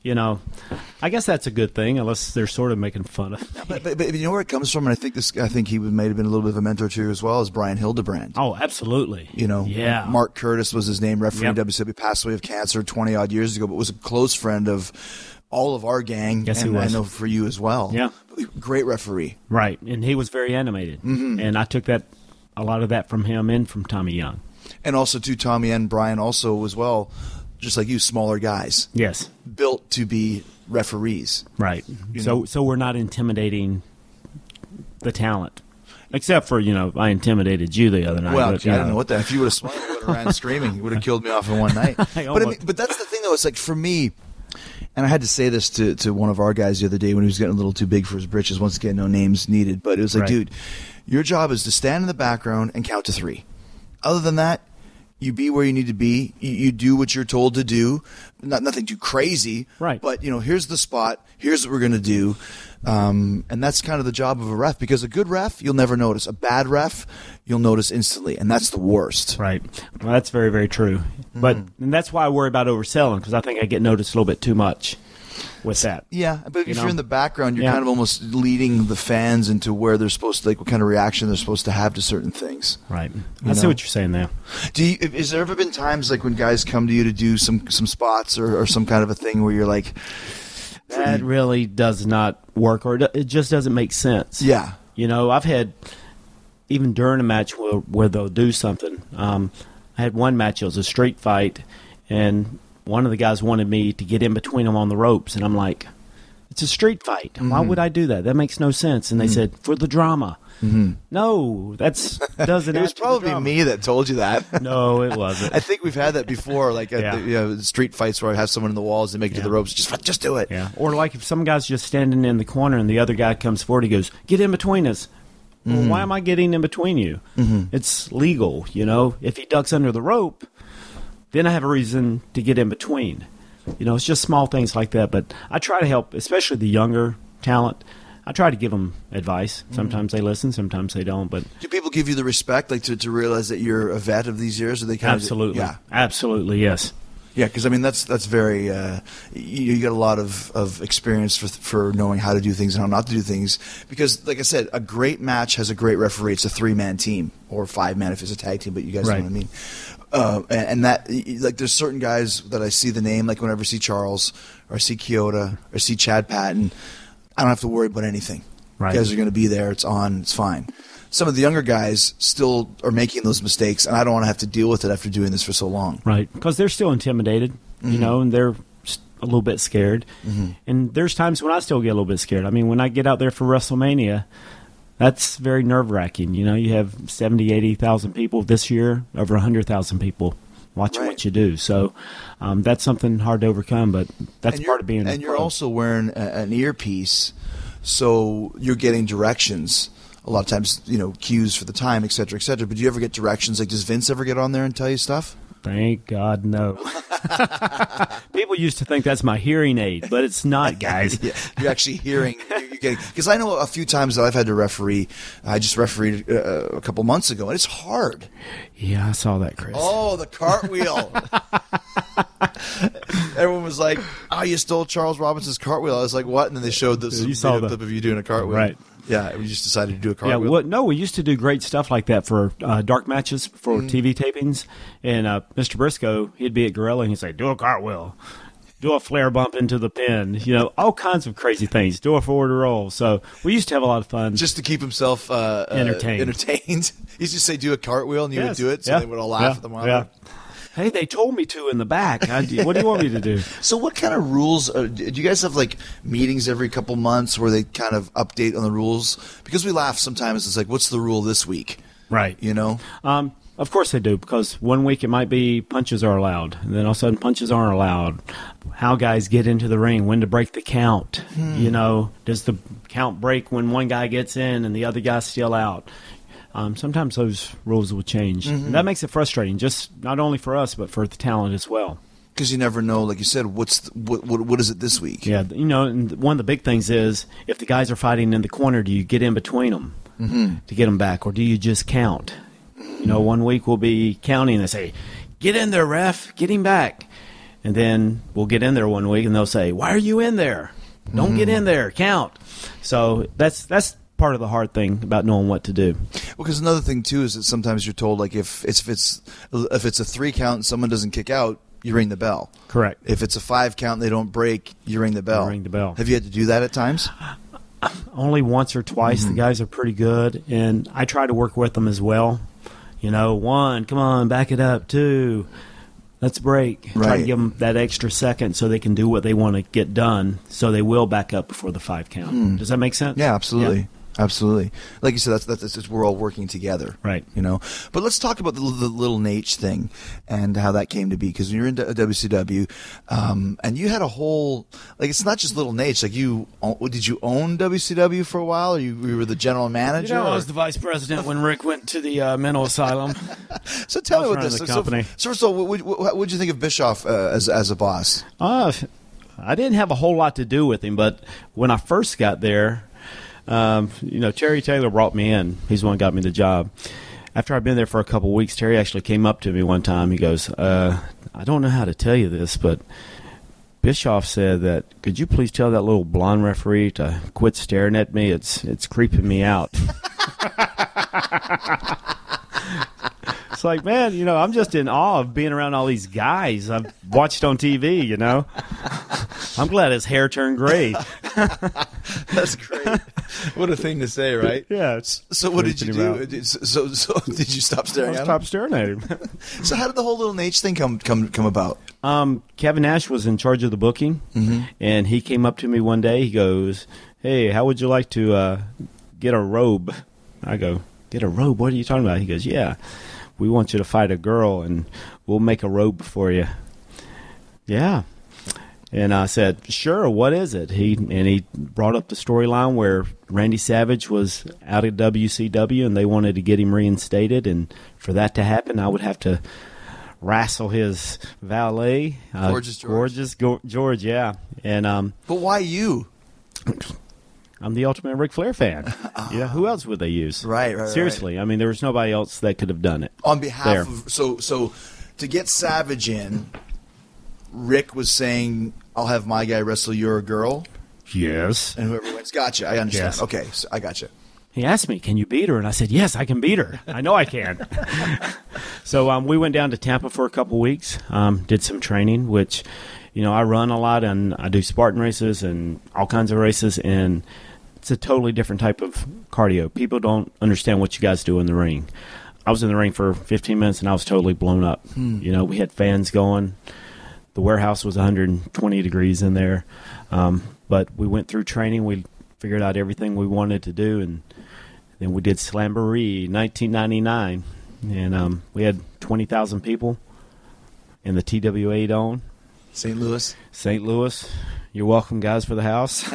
I guess that's a good thing, unless they're sort of making fun of me. But you know where it comes from, and I think he might have been a little bit of a mentor to you as well, as Brian Hildebrand. Oh, absolutely. Yeah. Mark Curtis was his name, referee in Yep. WCW, passed away of cancer 20-odd years ago, but was a close friend of all of our gang. Yes, and he was. I know for you as well. Yeah. Great referee. Right, and he was very animated. Mm-hmm. And I took a lot of that from him and from Tommy Young. And also, too, Tommy and Brian also as well, just like you, smaller guys. Yes. Built to be referees. Right. So we're not intimidating the talent. Except for, I intimidated you the other night. Well, but, I don't know what that. If you would have smiled, I would have ran screaming. You would have killed me off in one night. But that's the thing, though. It's like, for me, and I had to say this to one of our guys the other day when he was getting a little too big for his britches. Once again, no names needed. But it was like, Right. dude, your job is to stand in the background and count to 3. Other than that, you be where you need to be. You do what you're told to do. Nothing too crazy. Right. But, here's the spot. Here's what we're going to do. And that's kind of the job of a ref, because a good ref, you'll never notice. A bad ref, you'll notice instantly. And that's the worst. Right. Well, that's very, very true. But and that's why I worry about overselling, because I think I get noticed a little bit too much with that. Yeah, but if know? you're in the background, you're Yeah. kind of almost leading the fans into where they're supposed to, like, what kind of reaction they're supposed to have to certain things. Right. I see know? what you're saying there. Is there ever been times like when guys come to you to do some spots or some kind of a thing where you're like, That really does not work, or it just doesn't make sense. yeah, I've had, even during a match where they'll do something, I had one match. It was a street fight, and one of the guys wanted me to get in between them on the ropes, and I'm like, it's a street fight. Why would I do that? That makes no sense. And they said, for the drama. No, that's doesn't. It was add to the probably drama. me that told you that. No, it wasn't. I think we've had that before, like at Yeah. the, street fights where I have someone in the walls and make it to the ropes. Just do it. Yeah. Or like if some guy's just standing in the corner and the other guy comes forward, he goes, get in between us. Well, why am I getting in between you? It's legal, If he ducks under the rope, then I have a reason to get in between. It's just small things like that. But I try to help, especially the younger talent. I try to give them advice. Sometimes they listen, sometimes they don't. But Do people give you the respect, like to realize that you're a vet of these years? Or they kind absolutely, of, absolutely, yes. Yeah, because I mean that's very you get a lot of experience for knowing how to do things and how not to do things. Because, like I said, a great match has a great referee. It's a 3-man team or 5-man if it's a tag team. But you guys know what I mean. And that, like, there's certain guys that I see the name, like whenever I see Charles or I see Kyoto or I see Chad Patton, I don't have to worry about anything. Right. You guys are going to be there. It's on. It's fine. Some of the younger guys still are making those mistakes, and I don't want to have to deal with it after doing this for so long. Right, because they're still intimidated, and they're a little bit scared. And there's times when I still get a little bit scared. I mean, when I get out there for WrestleMania, that's very nerve-wracking. You have 70, 80,000 people this year, over 100,000 people watching what you do. So that's something hard to overcome, but that's part of being a And you're pro. also wearing an earpiece, so you're getting directions. A lot of times, cues for the time, et cetera, et cetera. But do you ever get directions? Like, does Vince ever get on there and tell you stuff? Thank God, no. People used to think that's my hearing aid, but it's not, guys. Yeah, you're actually hearing. You're getting, because I know a few times that I've had to referee. I just refereed a couple months ago, and it's hard. Yeah, I saw that, Chris. Oh, the cartwheel. Everyone was like, "Oh, you stole Charles Robinson's cartwheel." I was like, "What?" And then they showed this You saw clip of you doing a cartwheel. Right. Yeah, we just decided to do a Yeah, cartwheel. no, we used to do great stuff like that for dark matches, for TV tapings. And Mr. Briscoe, he'd be at Gorilla, and he'd say, do a cartwheel, do a flare bump into the pin, all kinds of crazy things, do a forward roll. So we used to have a lot of fun. Just to keep himself Entertained. He used to say, "Do a cartwheel," and you would do it, so Yeah. they would all laugh at the monitor. Yeah. Hey, they told me to in the back. What do you want me to do? So what kind of rules do you guys have, like meetings every couple months where they kind of update on the rules? Because we laugh sometimes. It's like, what's the rule this week? Right. Of course they do, because one week it might be punches are allowed, and then all of a sudden punches aren't allowed. How guys get into the ring, when to break the count. Does the count break when one guy gets in and the other guy's still out? Sometimes those rules will change. And that makes it frustrating, just not only for us, but for the talent as well. Because you never know, like you said, what is it this week? Yeah, and one of the big things is, if the guys are fighting in the corner, do you get in between them to get them back, or do you just count? 1 week we'll be counting and say, get in there, ref, get him back. And then we'll get in there 1 week and they'll say, why are you in there? Don't get in there, count. So that's part of the hard thing about knowing what to do. Because another thing too is that sometimes you're told, like, if it's a 3 count and someone doesn't kick out, you ring the bell. Correct. If it's a 5 count and they don't break, you ring the bell. You ring the bell. Have you had to do that at times? Only once or twice. The guys are pretty good, and I try to work with them as well. 1, come on, back it up. 2, let's break. Try Right. to give them that extra second so they can do what they want to get done, so they will back up before the 5 count. Does that make sense? Yeah, absolutely. Yeah. Absolutely. Like you said, that's we're all working together. Right. But let's talk about the Little Nate thing and how that came to be. Because when you're in WCW, and you had a whole, like, it's not just Little Nate. Like, did you own WCW for a while? Or you were the general manager? I was the vice president when Rick went to the mental asylum. So tell me I was what this. running the company. So first of all, what would you think of Bischoff as a boss? I didn't have a whole lot to do with him, but when I first got there, Terry Taylor brought me in. He's the one who got me the job. After I'd been there for a couple of weeks, Terry actually came up to me one time. He goes, I don't know how to tell you this, but Bischoff said that, could you please tell that little blonde referee to quit staring at me? It's creeping me out. It's like, man, I'm just in awe of being around all these guys I've watched on TV, I'm glad his hair turned gray. That's great. What a thing to say, right? Yeah. It's So what did you creeping him do? out. So did you stop staring at him? Stop staring at him. So how did the whole little Nate thing come about? Kevin Nash was in charge of the booking, and he came up to me one day. He goes, "Hey, how would you like to get a robe?" I go, "Get a robe? What are you talking about?" He goes, "Yeah, we want you to fight a girl, and we'll make a robe for you." Yeah. And I said, "Sure, what is it?" He brought up the storyline where Randy Savage was out at WCW, and they wanted to get him reinstated, and for that to happen, I would have to wrestle his valet, Gorgeous George. George, yeah. And But why you? I'm the ultimate Ric Flair fan. Yeah, who else would they use? Right. Seriously, I mean, there was nobody else that could have done it. On behalf There. of so to get Savage in, Rick was saying, "I'll have my guy wrestle your girl, Yes. and whoever wins." Gotcha. I understand. Yes. Okay, so I gotcha. He asked me, "Can you beat her?" And I said, "Yes, I can beat her. I know I can." So we went down to Tampa for a couple weeks, did some training, which, I run a lot and I do Spartan races and all kinds of races, and it's a totally different type of cardio. People don't understand what you guys do in the ring. I was in the ring for 15 minutes and I was totally blown up. We had fans going. The warehouse was 120 degrees in there. But we went through training. We figured out everything we wanted to do, and then we did Slamboree 1999, and we had 20,000 people in the TWA Dome. St. Louis. St. Louis, you're welcome, guys, for the house.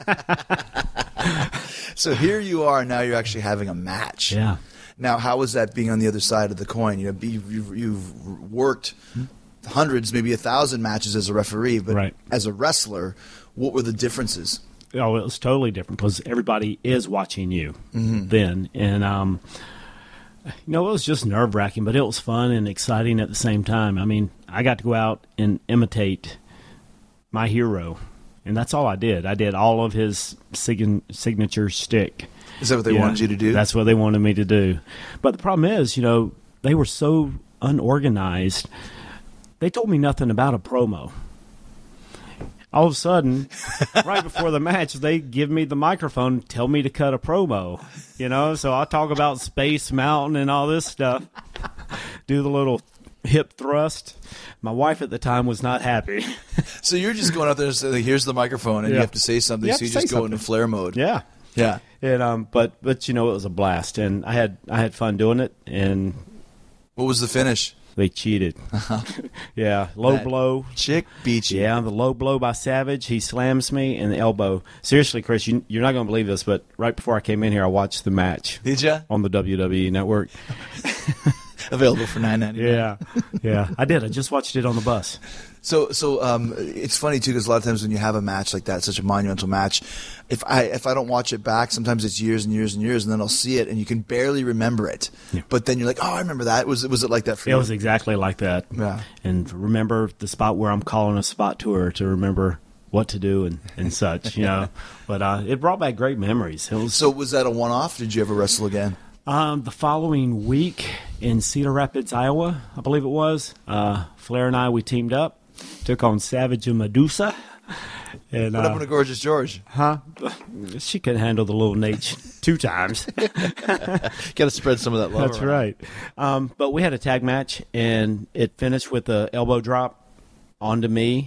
So here you are now. You're actually having a match. Yeah. Now, how was that being on the other side of the coin? You've worked hundreds, maybe 1,000 matches as a referee, but Right. as a wrestler, what were the differences? Oh, it was totally different because everybody is watching you then. And, it was just nerve-wracking, but it was fun and exciting at the same time. I mean, I got to go out and imitate my hero, and that's all I did. I did all of his signature shtick. Is that what they Yeah, wanted you to do? That's what they wanted me to do. But the problem is, they were so unorganized. They told me nothing about a promo. All of a sudden, right before the match, they give me the microphone, tell me to cut a promo. So I talk about Space Mountain and all this stuff. Do the little hip thrust. My wife at the time was not happy. So you're just going out there and saying, "Here's the microphone," and you Yeah. have to say something. You have So you to say just go into something. Flair mode. Yeah. Yeah. And but it was a blast, and I had fun doing it, and What was the finish? they cheated. Yeah, low That blow. Chick beat you. Yeah, the low blow by Savage. He slams me in the elbow. Seriously, Chris, you're not going to believe this, but right before I came in here, I watched the match Did ya? on the WWE Network. Available for $9.99. Yeah, I did. I just watched it on the bus. So it's funny too, because a lot of times when you have a match like that, such a monumental match, if I don't watch it back, sometimes it's years and years and years, and then I'll see it and you can barely remember it. Yeah. But then you're like, "Oh, I remember that." Was it like that for you? It was exactly like that. Yeah. And remember the spot where I'm calling a spot tour to remember what to do and such, But it brought back great memories. It was So was that a one-off? Did you ever wrestle again? the following week in Cedar Rapids, Iowa, I believe it was. Flair and we teamed up, took on Savage and Medusa. And What happened to Gorgeous George? she could handle the little Nate 2 times. Got to spread some of that love. That's right. But we had a tag match, and it finished with a elbow drop onto me.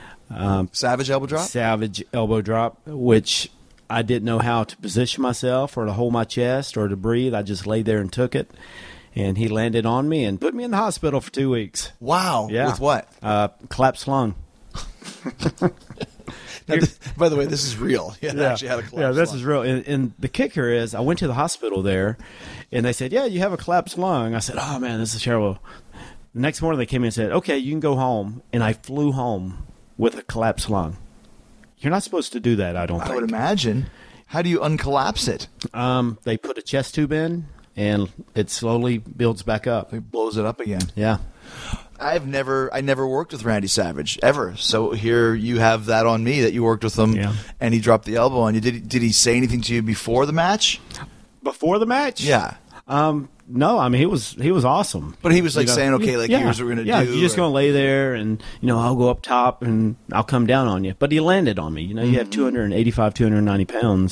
Savage elbow drop. Savage elbow drop, which I didn't know how to position myself or to hold my chest or to breathe. I just laid there and took it. And he landed on me and put me in the hospital for 2 weeks. Wow. Yeah. With what? Collapsed lung. Now, by the way, this is real. Yeah, actually had a collapse. Yeah, this lung. is real. And the kicker is, I went to the hospital there, and they said, "Yeah, you have a collapsed lung." I said, "Oh man, this is terrible." The next morning, they came in and said, "Okay, you can go home." And I flew home with a collapsed lung. You're not supposed to do that, I don't I think. would imagine. How do you uncollapse it? They put a chest tube in, and it slowly builds back up. It blows it up again. Yeah. I never worked with Randy Savage ever. So here you have that on me that you worked with him, Yeah. and he dropped the elbow on you. Did he say anything to you before the match? Before the match? Yeah. No, I mean, he was awesome. But he was like You know, saying, "Okay, like yeah, here's what we're gonna yeah, do." you're just or- gonna lay there, and I'll go up top and I'll come down on you. But he landed on me. You have 285, 290 pounds.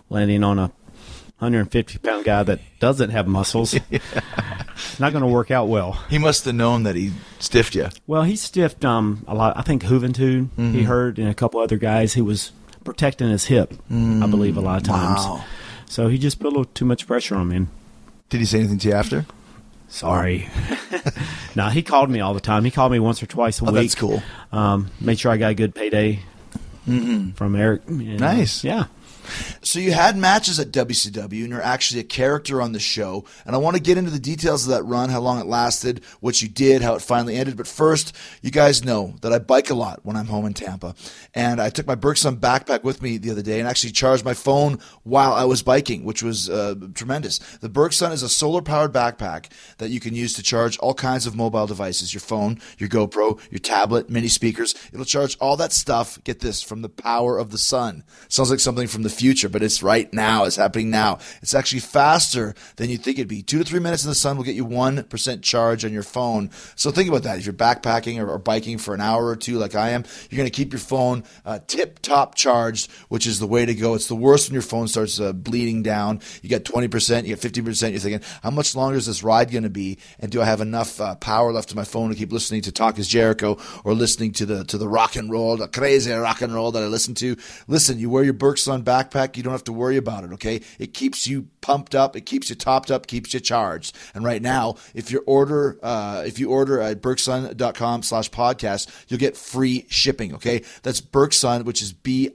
landing on a 150-pound guy that doesn't have muscles. It's not going to work out well. He must have known that he stiffed you. Well, he stiffed a lot. I think Juventud, he hurt, and a couple other guys. He was protecting his hip, I believe, a lot of times. Wow. So he just put a little too much pressure on me. Did he say anything to you after? Sorry. No, he called me all the time. He called me once or twice a week. That's cool. Made sure I got a good payday from Eric. And, Nice. Yeah. So you had matches at WCW, and you're actually a character on the show. And I want to get into the details of that run, how long it lasted, what you did, how it finally ended. But first, you guys know that I bike a lot when I'm home in Tampa. And I took my Bergson backpack with me the other day and actually charged my phone while I was biking, which was tremendous. The Bergson is a solar-powered backpack that you can use to charge all kinds of mobile devices, your phone, your GoPro, your tablet, mini speakers. It'll charge all that stuff, get this, from the power of the sun. Sounds like something from the future, but it's right now. It's happening now. It's actually faster than you think it'd be. 2 to 3 minutes in the sun will get you 1% charge on your phone. So think about that. If you're backpacking or biking for an hour or two like I am, you're going to keep your phone tip-top charged, which is the way to go. It's the worst when your phone starts bleeding down. You get 20%, you get 50%. You're thinking, how much longer is this ride going to be? And do I have enough power left in my phone to keep listening to Talk is Jericho or listening to the rock and roll, the crazy rock and roll that I listen to? Listen, you wear your Bergson backpack, you don't have to worry about it, okay? It keeps you pumped up, it keeps you topped up, keeps you charged. And right now, if you order at Bergson.com/podcast, you'll get free shipping, okay? That's Bergson, which is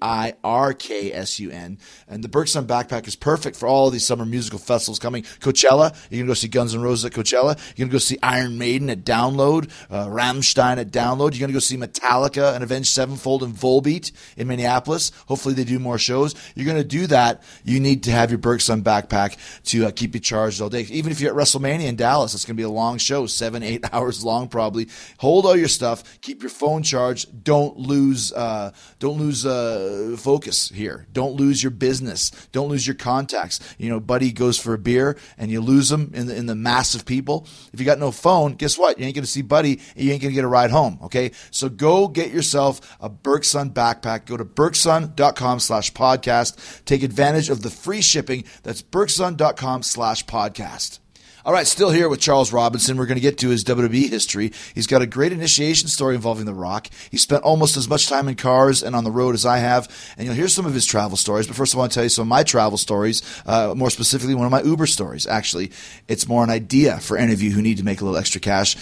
BIRKSUN. And the Bergson backpack is perfect for all of these summer musical festivals coming. Coachella, you're going to go see Guns N' Roses at Coachella. You're going to go see Iron Maiden at Download, Rammstein at Download. You're going to go see Metallica and Avenged Sevenfold and Volbeat in Minneapolis. Hopefully they do more shows. You're going to do that, you need to have your Bergson backpack to keep you charged all day. Even if you're at WrestleMania in Dallas, it's going to be a long show, 7-8 hours long probably. Hold all your stuff. Keep your phone charged. Don't lose focus here. Don't lose your business. Don't lose your contacts. You know, buddy goes for a beer and you lose them in the mass of people. If you got no phone, guess what? You ain't going to see buddy and you ain't going to get a ride home, okay? So go get yourself a Bergson backpack. Go to Bergson.com/podcast. Take advantage of the free shipping. That's Bergson.com/podcast. All right, still here with Charles Robinson. We're going to get to his WWE history. He's got a great initiation story involving The Rock. He spent almost as much time in cars and on the road as I have, and you'll hear some of his travel stories. But first I want to tell you some of my travel stories, more specifically one of my Uber stories. Actually, it's more an idea for any of you who need to make a little extra cash.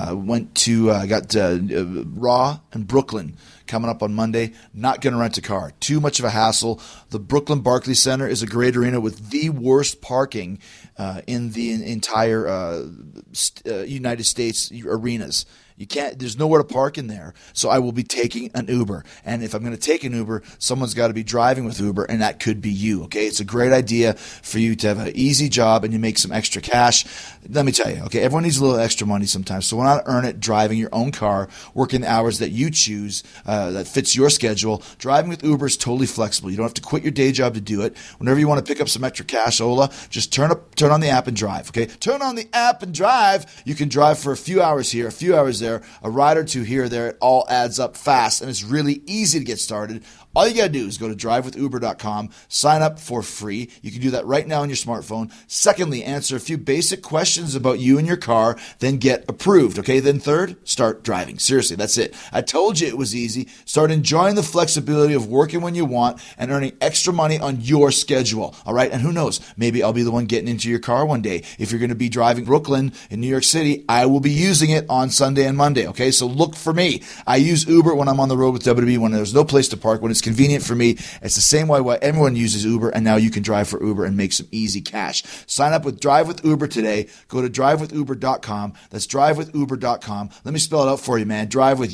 Got Raw and Brooklyn coming up on Monday. Not going to rent a car. Too much of a hassle. The Brooklyn Barclays Center is a great arena with the worst parking in the entire United States arenas. There's nowhere to park in there. So I will be taking an Uber. And if I'm going to take an Uber, someone's got to be driving with Uber, and that could be you, okay? It's a great idea for you to have an easy job and you make some extra cash. Let me tell you, okay, everyone needs a little extra money sometimes. So why not earn it driving your own car, working the hours that you choose, that fits your schedule. Driving with Uber is totally flexible. You don't have to quit your day job to do it. Whenever you want to pick up some extra cash, Ola, just turn on the app and drive, okay? Turn on the app and drive. You can drive for a few hours here, a few hours there, a ride or two here or there. It all adds up fast, and it's really easy to get started. All you got to do is go to drivewithuber.com, sign up for free. You can do that right now on your smartphone. Secondly, answer a few basic questions about you and your car, then get approved. Okay, then third, start driving. Seriously, that's it. I told you it was easy. Start enjoying the flexibility of working when you want and earning extra money on your schedule. All right, and who knows? Maybe I'll be the one getting into your car one day. If you're going to be driving Brooklyn in New York City, I will be using it on Sunday and Monday. Okay, so look for me. I use Uber when I'm on the road with WWE, when there's no place to park, when it's convenient for me. It's the same way why everyone uses Uber, and now you can drive for Uber and make some easy cash. Sign up with Drive with Uber today. Go to drivewithuber.com. That's drivewithuber.com. Let me spell it out for you, man.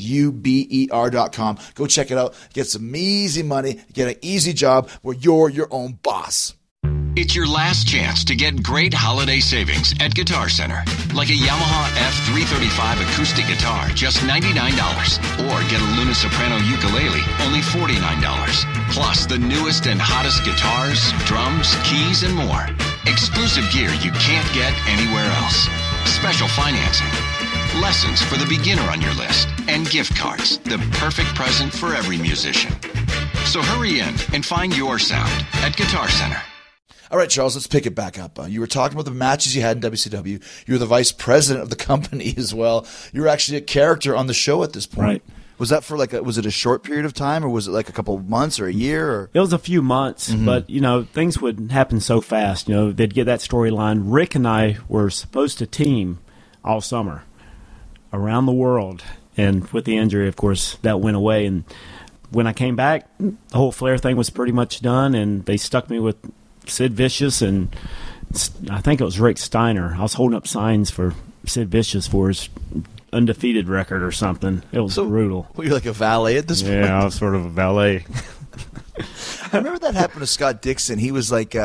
drivewithuber.com. Go check it out. Get some easy money. Get an easy job where you're your own boss. It's your last chance to get great holiday savings at Guitar Center. Like a Yamaha F335 acoustic guitar, just $99. Or get a Luna Soprano ukulele, only $49. Plus the newest and hottest guitars, drums, keys, and more. Exclusive gear you can't get anywhere else. Special financing. Lessons for the beginner on your list. And gift cards, the perfect present for every musician. So hurry in and find your sound at Guitar Center. All right, Charles, let's pick it back up. You were talking about the matches you had in WCW. You were the vice president of the company as well. You were actually a character on the show at this point. Right. Was that for was it a short period of time, or was it like a couple of months or a year? Or? It was a few months, but, things would happen so fast. They'd get that storyline. Rick and I were supposed to team all summer around the world. And with the injury, of course, that went away. And when I came back, the whole Flair thing was pretty much done, and they stuck me with Sid Vicious, and I think it was Rick Steiner. I was holding up signs for Sid Vicious for his undefeated record or something. It was brutal. Were you like a valet at this point? Yeah, I was sort of a valet. I remember that happened to Scott Dixon. He was like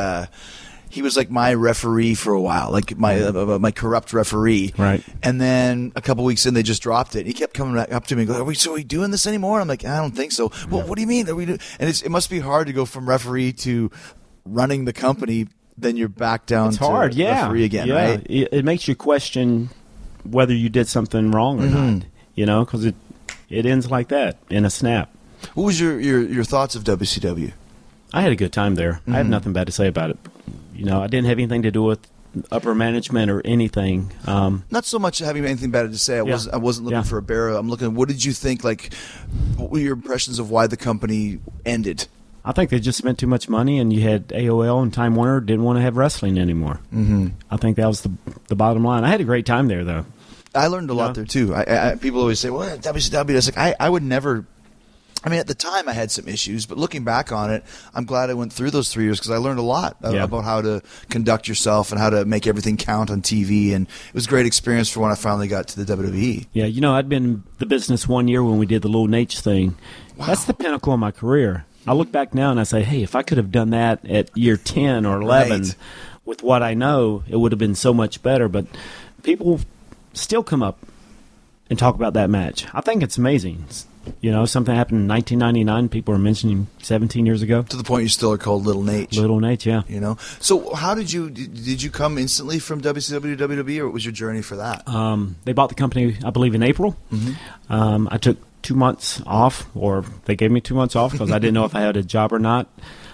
my referee for a while, like my corrupt referee. Right. And then a couple weeks in, they just dropped it. He kept coming back up to me and going, are we doing this anymore? I'm like, I don't think so. Well, what do you mean? Are we doing? And it must be hard to go from referee to running the company, then you're back down It's hard, to referee again, yeah. right? It makes you question whether you did something wrong or not, because it ends like that in a snap. What was your thoughts of WCW? I had a good time there. I have nothing bad to say about it. I didn't have anything to do with upper management or anything. Not so much having anything bad to say. I wasn't looking for a bearer. I'm looking. What did you think? What were your impressions of why the company ended? I think they just spent too much money, and you had AOL and Time Warner didn't want to have wrestling anymore. Mm-hmm. I think that was the bottom line. I had a great time there, though. I learned a lot there, too. People always say, well, WCW. It's like, I would never... I mean, at the time, I had some issues, but looking back on it, I'm glad I went through those 3 years because I learned a lot about how to conduct yourself and how to make everything count on TV, and it was a great experience for when I finally got to the WWE. Yeah, I'd been in the business 1 year when we did the Little Naitch thing. Wow. That's the pinnacle of my career. I look back now and I say, hey, if I could have done that at year 10 or 11 with what I know, it would have been so much better. But people still come up and talk about that match. I think it's amazing. Something happened in 1999. People are mentioning 17 years ago. To the point you still are called Little Naitch. Little Naitch, yeah. So how did you come instantly from WCW to WWE, or what was your journey for that? They bought the company, I believe, in April. Mm-hmm. I took 2 months off, or they gave me 2 months off because I didn't know if I had a job or not.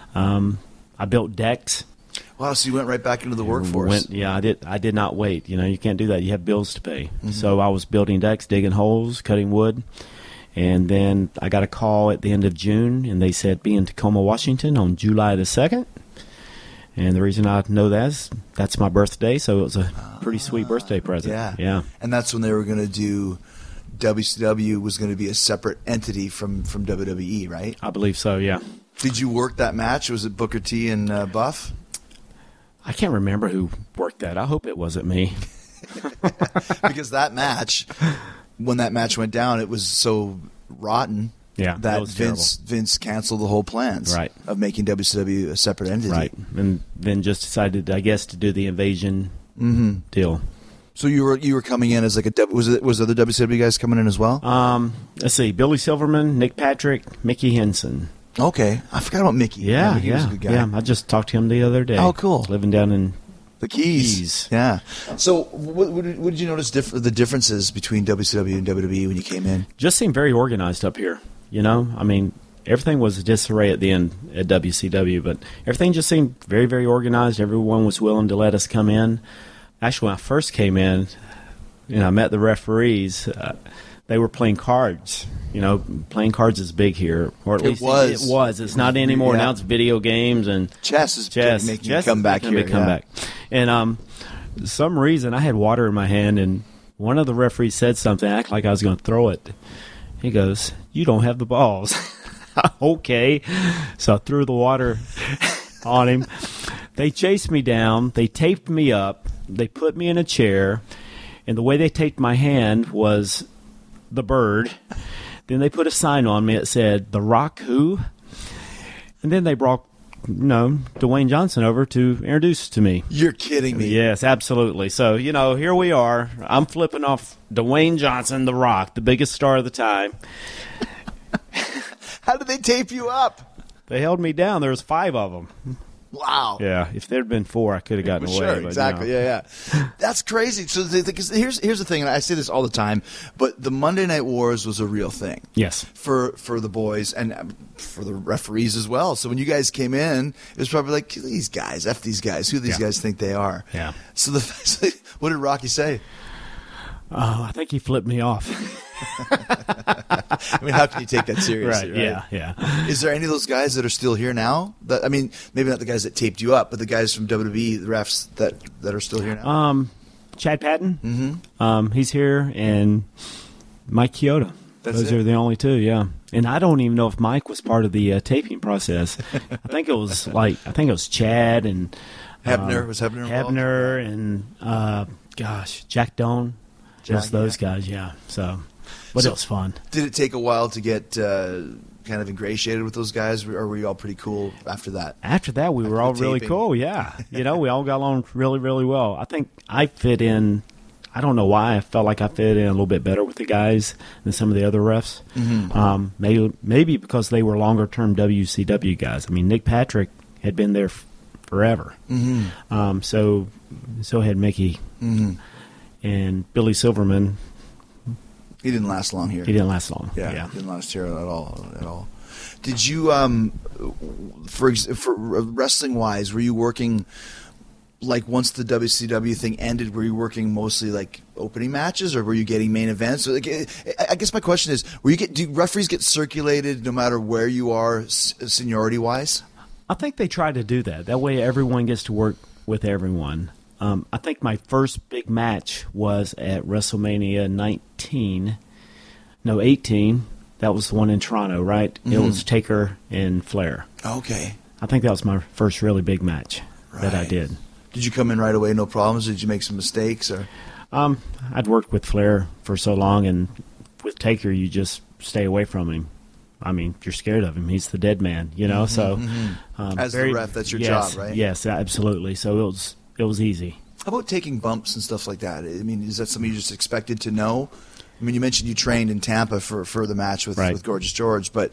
I built decks. Wow, so you went right back into the workforce. I did not wait. You can't do that. You have bills to pay. Mm-hmm. So I was building decks, digging holes, cutting wood. And then I got a call at the end of June, and they said, be in Tacoma, Washington on July the 2nd. And the reason I know that is that's my birthday, so it was a pretty sweet birthday present. Yeah. And that's when they were going to do WCW was going to be a separate entity from WWE, right? I believe so, yeah. Did you work that match? Was it Booker T and Buff? I can't remember who worked that. I hope it wasn't me. Because that match, when that match went down, it was so rotten that Vince canceled the whole plans of making WCW a separate entity. Right. And then just decided, I guess, to do the Invasion deal. So you were coming in as like was other WCW guys coming in as well? Let's see, Billy Silverman, Nick Patrick, Mickey Henson. Okay, I forgot about Mickey. Yeah, Mickey was a good guy. Yeah. I just talked to him the other day. Oh, cool. Living down in the Keys. Yeah. So what did you notice the differences between WCW and WWE when you came in? Just seemed very organized up here. I mean, everything was a disarray at the end at WCW, but everything just seemed very, very organized. Everyone was willing to let us come in. Actually, when I first came in, I met the referees. They were playing cards. Playing cards is big here, or at least it was. It's not anymore. Yeah. Now it's video games and chess is making a comeback here. Comeback. And some reason I had water in my hand, and one of the referees said something, act like I was going to throw it. He goes, "You don't have the balls." Okay, so I threw the water on him. They chased me down. They taped me up. They put me in a chair, and the way they taped my hand was the bird. Then they put a sign on me that said, "The Rock who?" And then they brought, Dwayne Johnson over to introduce to me. You're kidding me. Yes, absolutely. So, here we are. I'm flipping off Dwayne Johnson, The Rock, the biggest star of the time. How did they tape you up? They held me down. There was 5 of them. Wow. Yeah, if there had been 4, I could have gotten away. Sure, but, exactly. Yeah. That's crazy. So because here's the thing, and I say this all the time, but the Monday Night Wars was a real thing. Yes. For the boys and for the referees as well. So when you guys came in, it was probably like, these guys, F these guys, who do these guys think they are? Yeah. So what did Rocky say? I think he flipped me off. I mean, how can you take that seriously? Right. Right? Yeah. Is there any of those guys that are still here now? That, I mean, maybe not the guys that taped you up, but the guys from WWE, the refs that are still here now. Chad Patton. He's here, and Mike Chioda. Those are the only 2. Yeah. And I don't even know if Mike was part of the taping process. I think it was Chad and Hebner. Was Hebner involved? Hebner and Jack Doan. Just those guys. Yeah. So. But it was fun. Did it take a while to get kind of ingratiated with those guys, or were you all pretty cool after that? After that, we were all really cool, yeah. We all got along really, really well. I think I fit in. I don't know why. I felt like I fit in a little bit better with the guys than some of the other refs. Maybe because they were longer-term WCW guys. I mean, Nick Patrick had been there forever. So had Mickey. And Billy Silverman. He didn't last long here. He didn't last long. Yeah. Didn't last here at all. Did you, for wrestling wise, were you working like once the WCW thing ended? Were you working mostly like opening matches, or were you getting main events? Like, I guess my question is, do referees get circulated no matter where you are seniority wise? I think they try to do that. That way, everyone gets to work with everyone. I think my first big match was at WrestleMania 18. That was the one in Toronto, right? It was Taker and Flair. Okay. I think that was my first really big match that I did. Did you come in right away, no problems? Did you make some mistakes? Or I'd worked with Flair for so long, and with Taker, you just stay away from him. I mean, you're scared of him. He's the dead man, So, as the ref, that's your job, right? Yes, absolutely. So it was easy. How about taking bumps and stuff like that? I mean, is that something you just expected to know? I mean, you mentioned you trained in Tampa for the match with Gorgeous George, but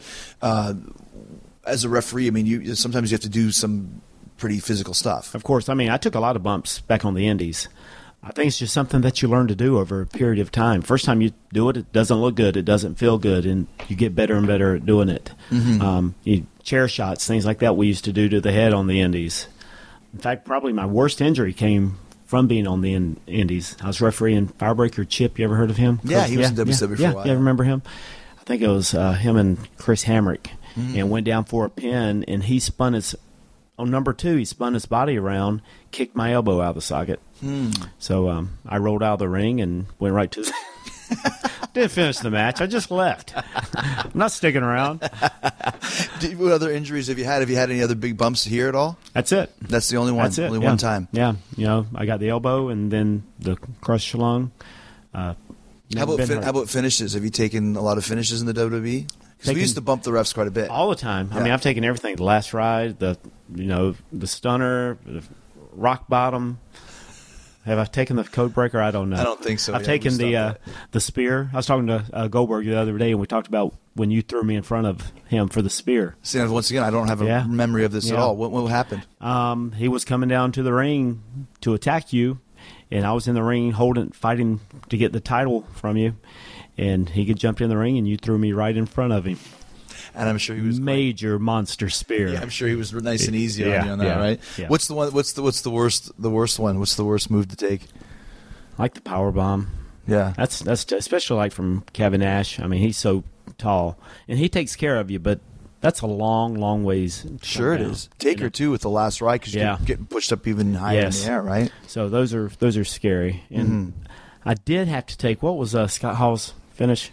as a referee, I mean, sometimes you have to do some pretty physical stuff. Of course. I mean, I took a lot of bumps back on the Indies. I think it's just something that you learn to do over a period of time. First time you do it, it doesn't look good, it doesn't feel good, and you get better and better at doing it. Chair shots, things like that we used to do to the head on the Indies. In fact, probably my worst injury came from being on the Indies. I was refereeing Firebreaker Chip. You ever heard of him? Yeah, he was in WCW for a while. Yeah, remember him? I think it was him and Chris Hamrick, and went down for a pin, and he spun on number 2, he spun his body around, kicked my elbow out of the socket. So I rolled out of the ring and went right to didn't finish the match. I just left. I'm not sticking around. What other injuries have you had? Have you had any other big bumps here at all? That's it. That's the only one. That's it. Only one time. Yeah. I got the elbow and then the crushed lung. How about finishes? Have you taken a lot of finishes in the WWE? Because we used to bump the refs quite a bit. All the time. I mean, I've taken everything. The last ride, the stunner, the rock bottom. Have I taken the code breaker? I don't know. I don't think so. I've taken the spear. I was talking to Goldberg the other day, and we talked about when you threw me in front of him for the spear. See, once again, I don't have a memory of this at all. What happened? He was coming down to the ring to attack you, and I was in the ring fighting to get the title from you, and he jumped in the ring, and you threw me right in front of him. And I'm sure he was major monster spear. Yeah, I'm sure he was nice and easy on you on that, right? Yeah. What's the one? What's the worst? The worst one. What's the worst move to take? I like the power bomb. Yeah, that's especially like from Kevin Nash. I mean, he's so tall and he takes care of you, but that's a long ways. Sure, it is. Taker too with the last ride because you're getting pushed up even higher in the air, right? So those are scary. And I did have to take what was Scott Hall's finish.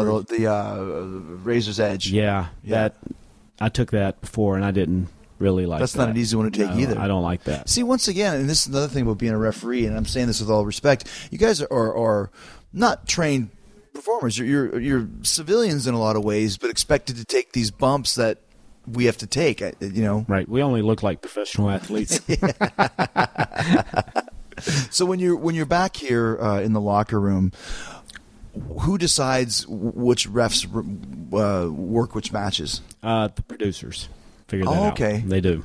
The Razor's Edge. Yeah, that I took that before, and I didn't really like. That's not an easy one to take either. I don't like that. See, once again, and this is another thing about being a referee, and I'm saying this with all respect. You guys are not trained performers. You're civilians in a lot of ways, but expected to take these bumps that we have to take. Right. We only look like professional athletes. So when you're back here in the locker room, who decides which refs work which matches? The producers figure that out. Okay. They do.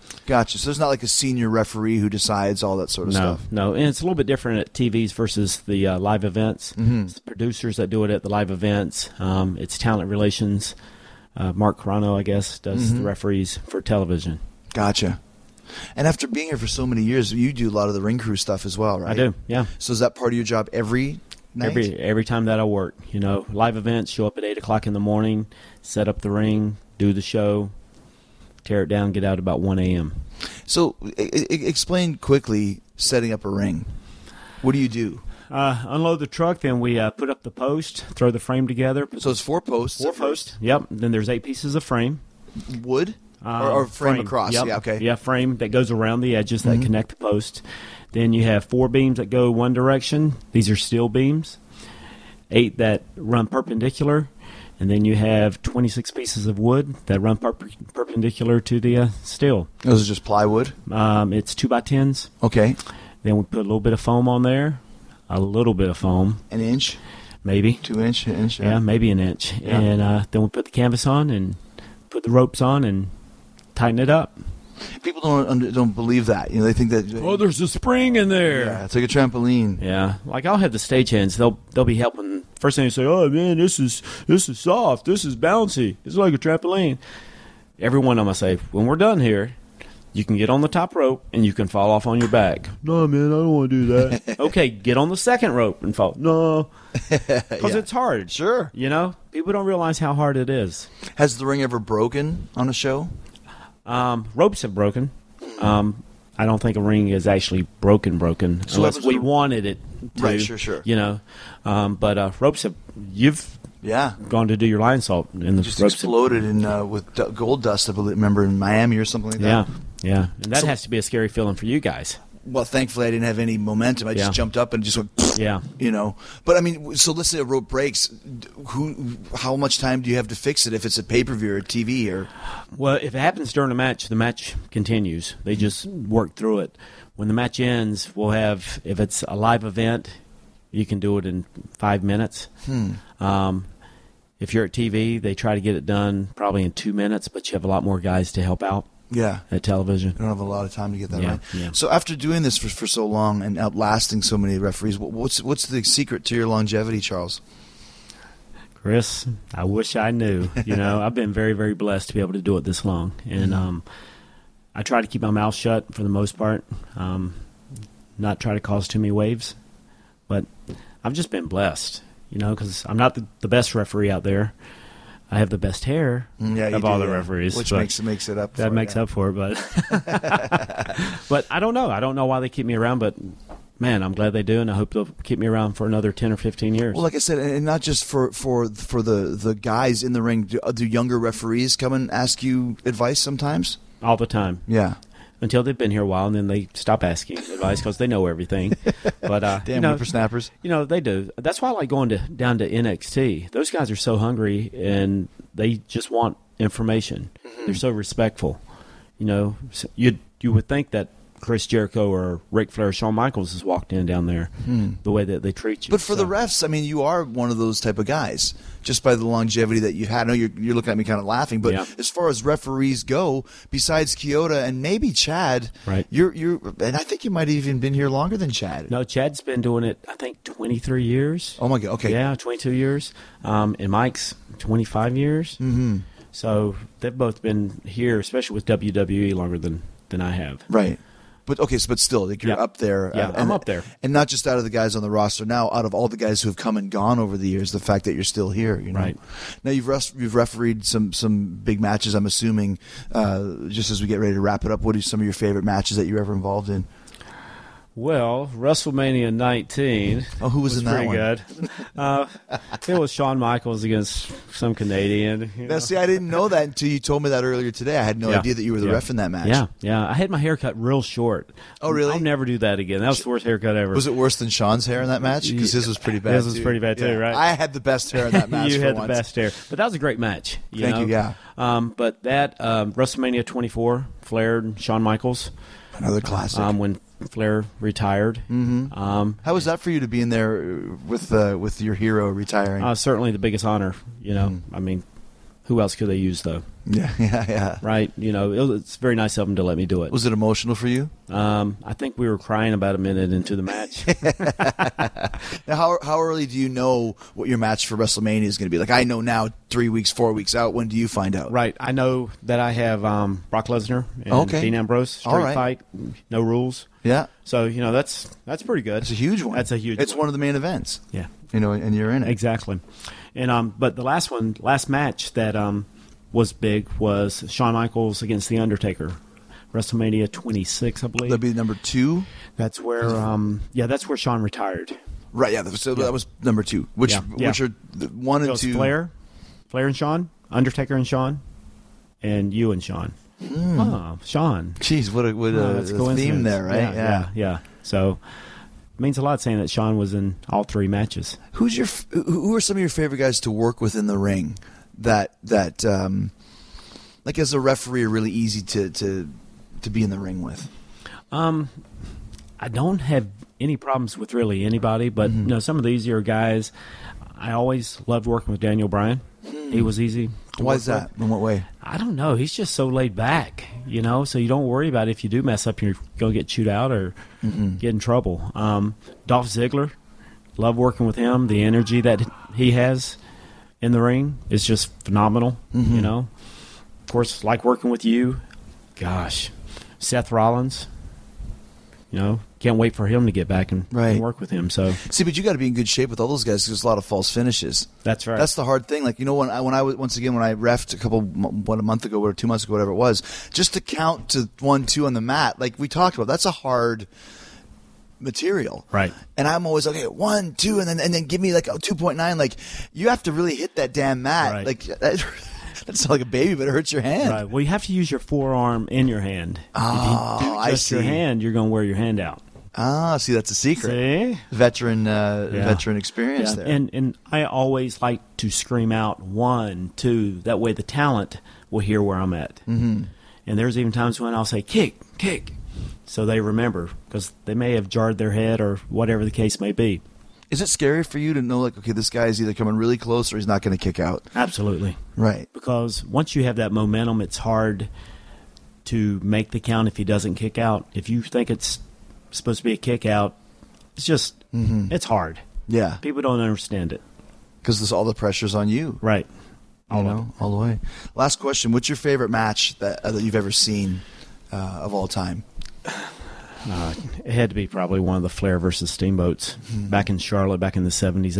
Gotcha. So there's not like a senior referee who decides all that sort of stuff. No, and it's a little bit different at TVs versus the live events. It's the producers that do it at the live events. It's talent relations. Mark Carano, I guess, does the referees for television. Gotcha. And after being here for so many years, you do a lot of the ring crew stuff as well, right? I do, yeah. So is that part of your job every night? Every time that I work, live events, show up at 8 o'clock in the morning, set up the ring, do the show, tear it down, get out about 1 a.m. So explain quickly setting up a ring. What do you do? Unload the truck, then we put up the post, throw the frame together. So it's 4 posts. 4 posts. Yep. Then there's 8 pieces of frame. Wood? Or frame across. Yep. Yeah, okay. Yeah, frame that goes around the edges that connect the post. Then you have 4 beams that go one direction. These are steel beams. 8 that run perpendicular. And then you have 26 pieces of wood that run perpendicular to the steel. Those are just plywood? It's 2x10s. Okay. Then we put a little bit of foam on there. A little bit of foam. An inch? Maybe. 2 inch? An inch? Yeah, maybe an inch. Yeah. And then we put the canvas on and put the ropes on and tighten it up. People don't believe that. They think that. Oh, there's a spring in there. Yeah, it's like a trampoline. Yeah, like I'll have the stagehands. They'll be helping. First thing they say, "Oh man, this is soft. This is bouncy. It's like a trampoline." Every one of them I say, "When we're done here, you can get on the top rope and you can fall off on your back." No, man, I don't want to do that. Okay, get on the second rope and fall. No, because it's hard. Sure. People don't realize how hard it is. Has the ring ever broken on a show? Ropes have broken. I don't think a ring is actually broken So unless we wanted it to. Right, sure. But ropes have. You've gone to do your line salt and the just ropes exploded with gold dust. I remember in Miami or something like that. Yeah, and that has to be a scary feeling for you guys. Well, thankfully I didn't have any momentum. I just jumped up and just went. Yeah. But I mean, so let's say a rope breaks. How much time do you have to fix it if it's a pay-per-view or a TV or? Well, if it happens during a match, the match continues. They just work through it. When the match ends, we'll have, if it's a live event, you can do it in 5 minutes. If you're at TV, they try to get it done probably in 2 minutes, but you have a lot more guys to help out. Yeah. At television. You don't have a lot of time to get that right. Yeah. So after doing this for so long and outlasting so many referees, what's the secret to your longevity, Charles? Chris, I wish I knew. I've been very, very blessed to be able to do it this long. And I try to keep my mouth shut for the most part, not try to cause too many waves. But I've just been blessed, because I'm not the best referee out there. I have the best hair of all the referees. Which makes it up for it. That makes up for it, but but I don't know. I don't know why they keep me around, but man, I'm glad they do, and I hope they'll keep me around for another 10 or 15 years. Well, like I said, and not just for the guys in the ring, do younger referees come and ask you advice sometimes? All the time. Yeah. Until they've been here a while, and then they stop asking advice because they know everything. But damn whippersnappers. They do. That's why I like going down to NXT. Those guys are so hungry, and they just want information. They're so respectful. You would think that Chris Jericho or Ric Flair, Shawn Michaels has walked in down there, the way that they treat you. But for the refs, I mean, you are one of those type of guys, just by the longevity that you've had. I know you're looking at me kind of laughing, but as far as referees go, besides Kyoto and maybe Chad, right? You're and I think you might have even been here longer than Chad. No, Chad's been doing it, I think, 23 years. Oh my God, okay. Yeah, 22 years. And Mike's 25 years. Mm-hmm. So they've both been here, especially with WWE, longer than I have. Right. But still, like you're up there. Yeah, I'm up there. And not just out of the guys on the roster now, out of all the guys who have come and gone over the years, the fact that you're still here, Right. Now you've refereed some big matches, I'm assuming. Just as we get ready to wrap it up, what are some of your favorite matches that you're ever involved in? Well, WrestleMania 19. Oh, who was in that pretty one? Good. It was Shawn Michaels against some Canadian. Now, see, I didn't know that until you told me that earlier today. I had no idea that you were the ref in that match. Yeah. I had my hair cut real short. Oh, really? I'll never do that again. That was the worst haircut ever. Was it worse than Sean's hair in that match? Because his was pretty bad. His was pretty bad too, right? I had the best hair in that match. You for had once. the best hair, but that was a great match. Thank you. Yeah. But that WrestleMania 24, Flair and Shawn Michaels. Another classic. When Flair retired. Mm-hmm. How was that for you to be in there with your hero retiring? Certainly the biggest honor. I mean, who else could they use, though? Yeah. Right? It's very nice of them to let me do it. Was it emotional for you? I think we were crying about a minute into the match. Now, how early do you know what your match for WrestleMania is going to be? Like, I know now 3 weeks, 4 weeks out. When do you find out? Right. I know that I have Brock Lesnar and Okay. Dean Ambrose, straight All right. fight, no rules. Yeah. So, that's pretty good. It's a huge one. That's a huge It's one. one of the main events. Yeah. And you're in it. Exactly. And but the last match that was big was Shawn Michaels against The Undertaker, WrestleMania 26, I believe. That'd be number 2. That's where that's where Shawn retired. Right, yeah. So that was number 2. Which Yeah. are the 1 It and was 2? Flair and Shawn, Undertaker and Shawn, and you and Shawn. Oh, Shawn. Jeez, what a That's theme coincidence. there, right? Yeah. So it means a lot saying that Shawn was in all 3 matches. Who are some of your favorite guys to work with in the ring that like as a referee are really easy to be in the ring with? I don't have any problems with really anybody, but some of the easier guys, I always loved working with Daniel Bryan. He was easy. Why is that? In what way? I don't know. He's just so laid back, so you don't worry about if you do mess up, you're going to get chewed out or get in trouble. Dolph Ziggler, love working with him. The energy that he has in the ring is just phenomenal, Of course, like working with you. Gosh, Seth Rollins, can't wait for him to get back and work with him. So See, but you got to be in good shape with all those guys because there's a lot of false finishes. that's right. That's the hard thing. Like, when I reffed a month ago or 2 months ago, whatever it was, just to count to 1, 2 on the mat, like we talked about, that's a hard material. Right. And I'm always okay, 1, 2, and then give me like a 2.9. Like, you have to really hit that damn mat. Right. Like that's not like a baby, but it hurts your hand. Right. Well, you have to use your forearm in your hand. Oh, if you do I just your see. hand, you're going to wear your hand out. Ah, see, that's a secret. See? Veteran experience there. And I always like to scream out 1, 2. That way the talent will hear where I'm at. Mm-hmm. And there's even times when I'll say kick, so they remember because they may have jarred their head or whatever the case may be. Is it scary for you to know, like, okay, this guy is either coming really close or he's not going to kick out? Absolutely. Right. Because once you have that momentum, it's hard to make the count if he doesn't kick out. If you think it's supposed to be a kick out, it's just, it's hard. Yeah. People don't understand it. Because all the pressure's on you. Right. All the way. Last question. What's your favorite match that you've ever seen of all time? It had to be probably one of the Flair versus Steamboats back in Charlotte, back in the 70s,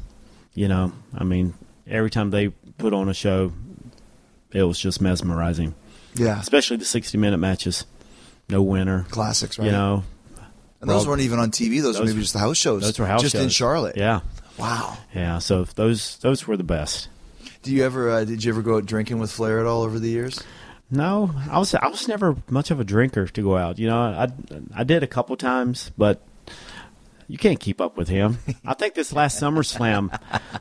80s. Every time they put on a show, it was just mesmerizing. Yeah. Especially the 60-minute matches. No winner. Classics, right? And those Well, weren't even on TV. Those were maybe just the house shows. Those were house just shows. in Charlotte. Yeah. Wow. Yeah, so those were the best. Did you ever go out drinking with Flair at all over the years? No, I was never much of a drinker to go out. I did a couple times, but you can't keep up with him. I think this last SummerSlam,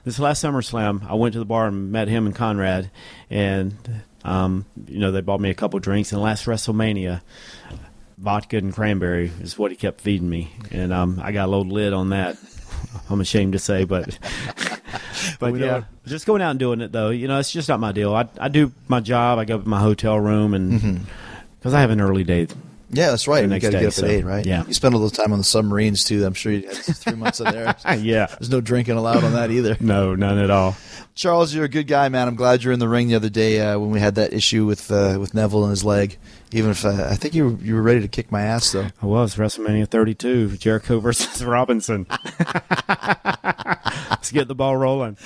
I went to the bar and met him and Conrad, and they bought me a couple drinks. And last WrestleMania, vodka and cranberry is what he kept feeding me, and I got a little lid on that. I'm ashamed to say, but yeah, just going out and doing it though, it's just not my deal. I do my job. I go to my hotel room, and because I have an early day. Yeah, that's right. The You next got to day, get up so, at 8, right? yeah. You spend a little time on the submarines too. I'm sure you had 3 months in there. Yeah, There's no drinking allowed on that either. no, none at all. Charles, you're a good guy, man. I'm glad you're in the ring the other day when we had that issue with Neville and his leg. Even if I think you were ready to kick my ass, though. I was WrestleMania 32, Jericho versus Robinson. Let's get the ball rolling.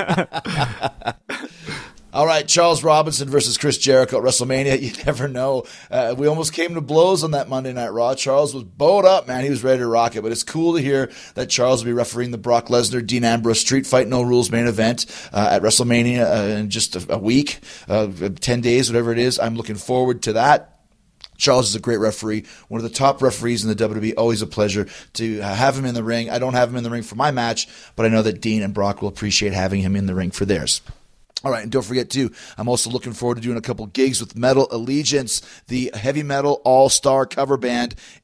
All right, Charles Robinson versus Chris Jericho at WrestleMania. You never know. We almost came to blows on that Monday Night Raw. Charles was bowed up, man. He was ready to rock it. But it's cool to hear that Charles will be refereeing the Brock Lesnar, Dean Ambrose Street Fight No Rules main event at WrestleMania in just a week, 10 days, whatever it is. I'm looking forward to that. Charles is a great referee, one of the top referees in the WWE. Always a pleasure to have him in the ring. I don't have him in the ring for my match, but I know that Dean and Brock will appreciate having him in the ring for theirs. All right, and don't forget, too, I'm also looking forward to doing a couple gigs with Metal Allegiance, the heavy metal all-star cover band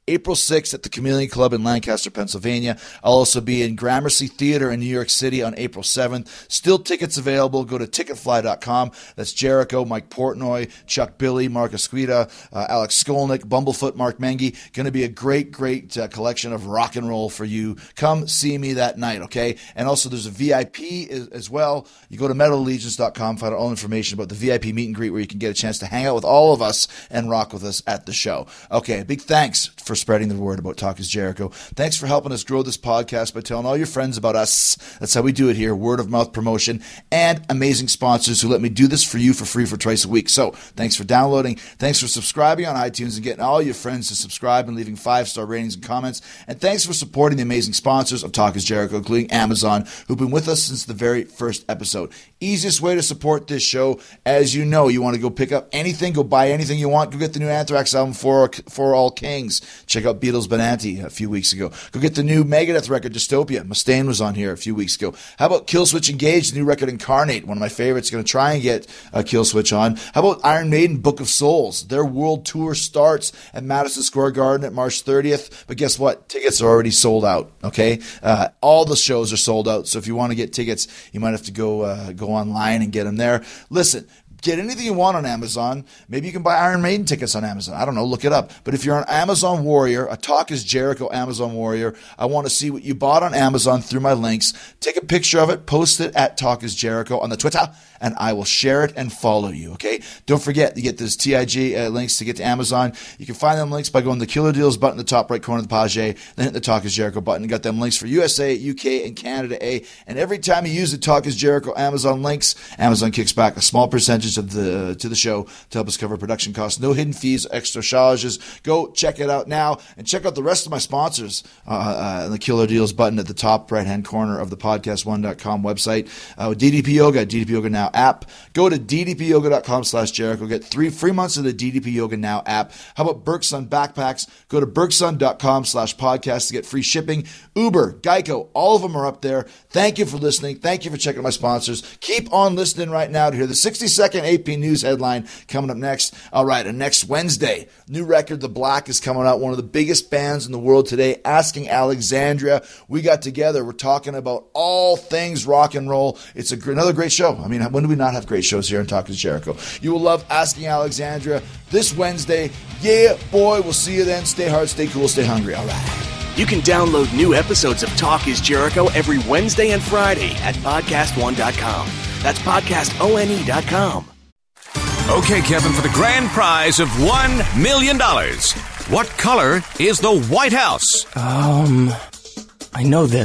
April 6th at the Chameleon Club in Lancaster, Pennsylvania. I'll also be in Gramercy Theater in New York City on April 7th. Still tickets available. Go to ticketfly.com. That's Jericho, Mike Portnoy, Chuck Billy, Mark Esquita, Alex Skolnick, Bumblefoot, Mark Mengi. Going to be a great collection of rock and roll for you. Come see me that night, okay? And also there's a VIP as well. You go to metalallegiance.com, find out all information about the VIP meet and greet where you can get a chance to hang out with all of us and rock with us at the show. Okay, big thanks for spreading the word about Talk is Jericho. Thanks for helping us grow this podcast by telling all your friends about us. That's how we do it here, word of mouth promotion, and amazing sponsors who let me do this for you for free for twice a week. So thanks for downloading. Thanks for subscribing on iTunes and getting all your friends to subscribe and leaving 5-star ratings and comments. And thanks for supporting the amazing sponsors of Talk is Jericho, including Amazon, who've been with us since the very first episode. Easiest way to support this show, as you know, you want to go pick up anything, go buy anything you want. Go get the new Anthrax album, For All Kings. Check out Beatles Benanti a few weeks ago. Go get the new Megadeth record, Dystopia. Mustaine was on here a few weeks ago. How about Killswitch Engage, the new record Incarnate, one of my favorites. Going to try and get Killswitch on. How about Iron Maiden, Book of Souls? Their world tour starts at Madison Square Garden at March 30th. But guess what? Tickets are already sold out, okay? All the shows are sold out. So if you want to get tickets, you might have to go online and get them there. Listen, get anything you want on Amazon. Maybe you can buy Iron Maiden tickets on Amazon. I don't know. Look it up. But if you're an Amazon warrior, a Talk is Jericho Amazon warrior, I want to see what you bought on Amazon through my links. Take a picture of it. Post it at Talk is Jericho on the Twitter, and I will share it and follow you, okay? Don't forget, you get those TIG links to get to Amazon. You can find them links by going to the Killer Deals button in the top right corner of the page, then hit the Talk is Jericho button. You got them links for USA, UK, and Canada A. And every time you use the Talk is Jericho Amazon links, Amazon kicks back a small percentage of to the show to help us cover production costs. No hidden fees, extra charges. Go check it out now, and check out the rest of my sponsors the Killer Deals button at the top right-hand corner of the podcast1.com website. DDP Yoga, DDP Yoga Now app. Go to ddpyoga.com/Jericho. Get 3 free months of the DDP Yoga Now app. How about Berksun backpacks? Go to berksun.com/podcast to get free shipping. Uber, Geico, all of them are up there. Thank you for listening. Thank you for checking my sponsors. Keep on listening right now to hear the 60-second AP News headline coming up next. All right, and next Wednesday, new record, The Black, is coming out. One of the biggest bands in the world today, Asking Alexandria. We got together. We're talking about all things rock and roll. It's another great show. I mean, when do we not have great shows here in Talk is Jericho? You will love Asking Alexandria this Wednesday. Yeah, boy, we'll see you then. Stay hard, stay cool, stay hungry. All right. You can download new episodes of Talk is Jericho every Wednesday and Friday at podcastone.com. That's podcastone.com. Okay, Kevin, for the grand prize of $1 million. What color is the White House? I know this.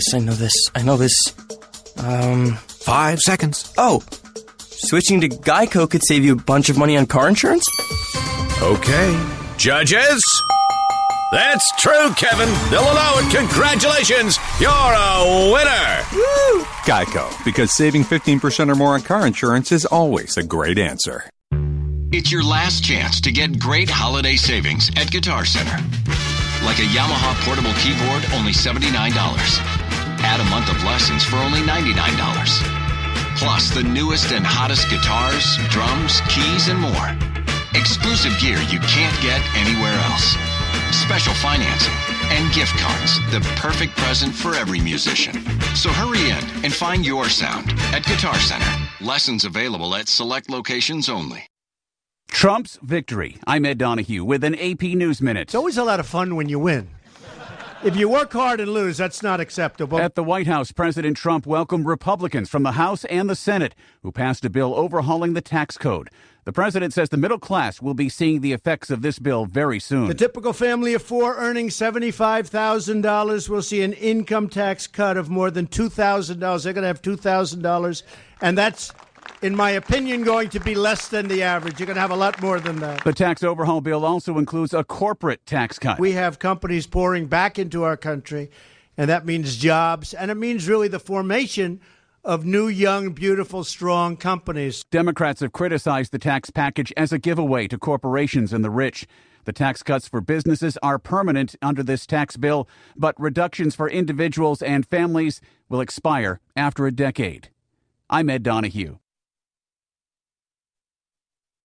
5 seconds. Oh, switching to Geico could save you a bunch of money on car insurance? Okay. Judges? That's true, Kevin. They'll allow it. Congratulations. You're a winner. Woo! Geico, because saving 15% or more on car insurance is always a great answer. It's your last chance to get great holiday savings at Guitar Center. Like a Yamaha portable keyboard, only $79. Add a month of lessons for only $99. Plus the newest and hottest guitars, drums, keys, and more. Exclusive gear you can't get anywhere else. Special financing and gift cards, the perfect present for every musician. So hurry in and find your sound at Guitar Center. Lessons available at select locations only. Trump's victory. I'm Ed Donahue with an AP News Minute. It's always a lot of fun when you win. If you work hard and lose, that's not acceptable. At the White House, President Trump welcomed Republicans from the House and the Senate who passed a bill overhauling the tax code. The president says the middle class will be seeing the effects of this bill very soon. The typical family of 4 earning $75,000 will see an income tax cut of more than $2,000. They're going to have $2,000, and that's, in my opinion, going to be less than the average. You're going to have a lot more than that. The tax overhaul bill also includes a corporate tax cut. We have companies pouring back into our country, and that means jobs, and it means really the formation of new, young, beautiful, strong companies. Democrats have criticized the tax package as a giveaway to corporations and the rich. The tax cuts for businesses are permanent under this tax bill, but reductions for individuals and families will expire after a decade. I'm Ed Donahue.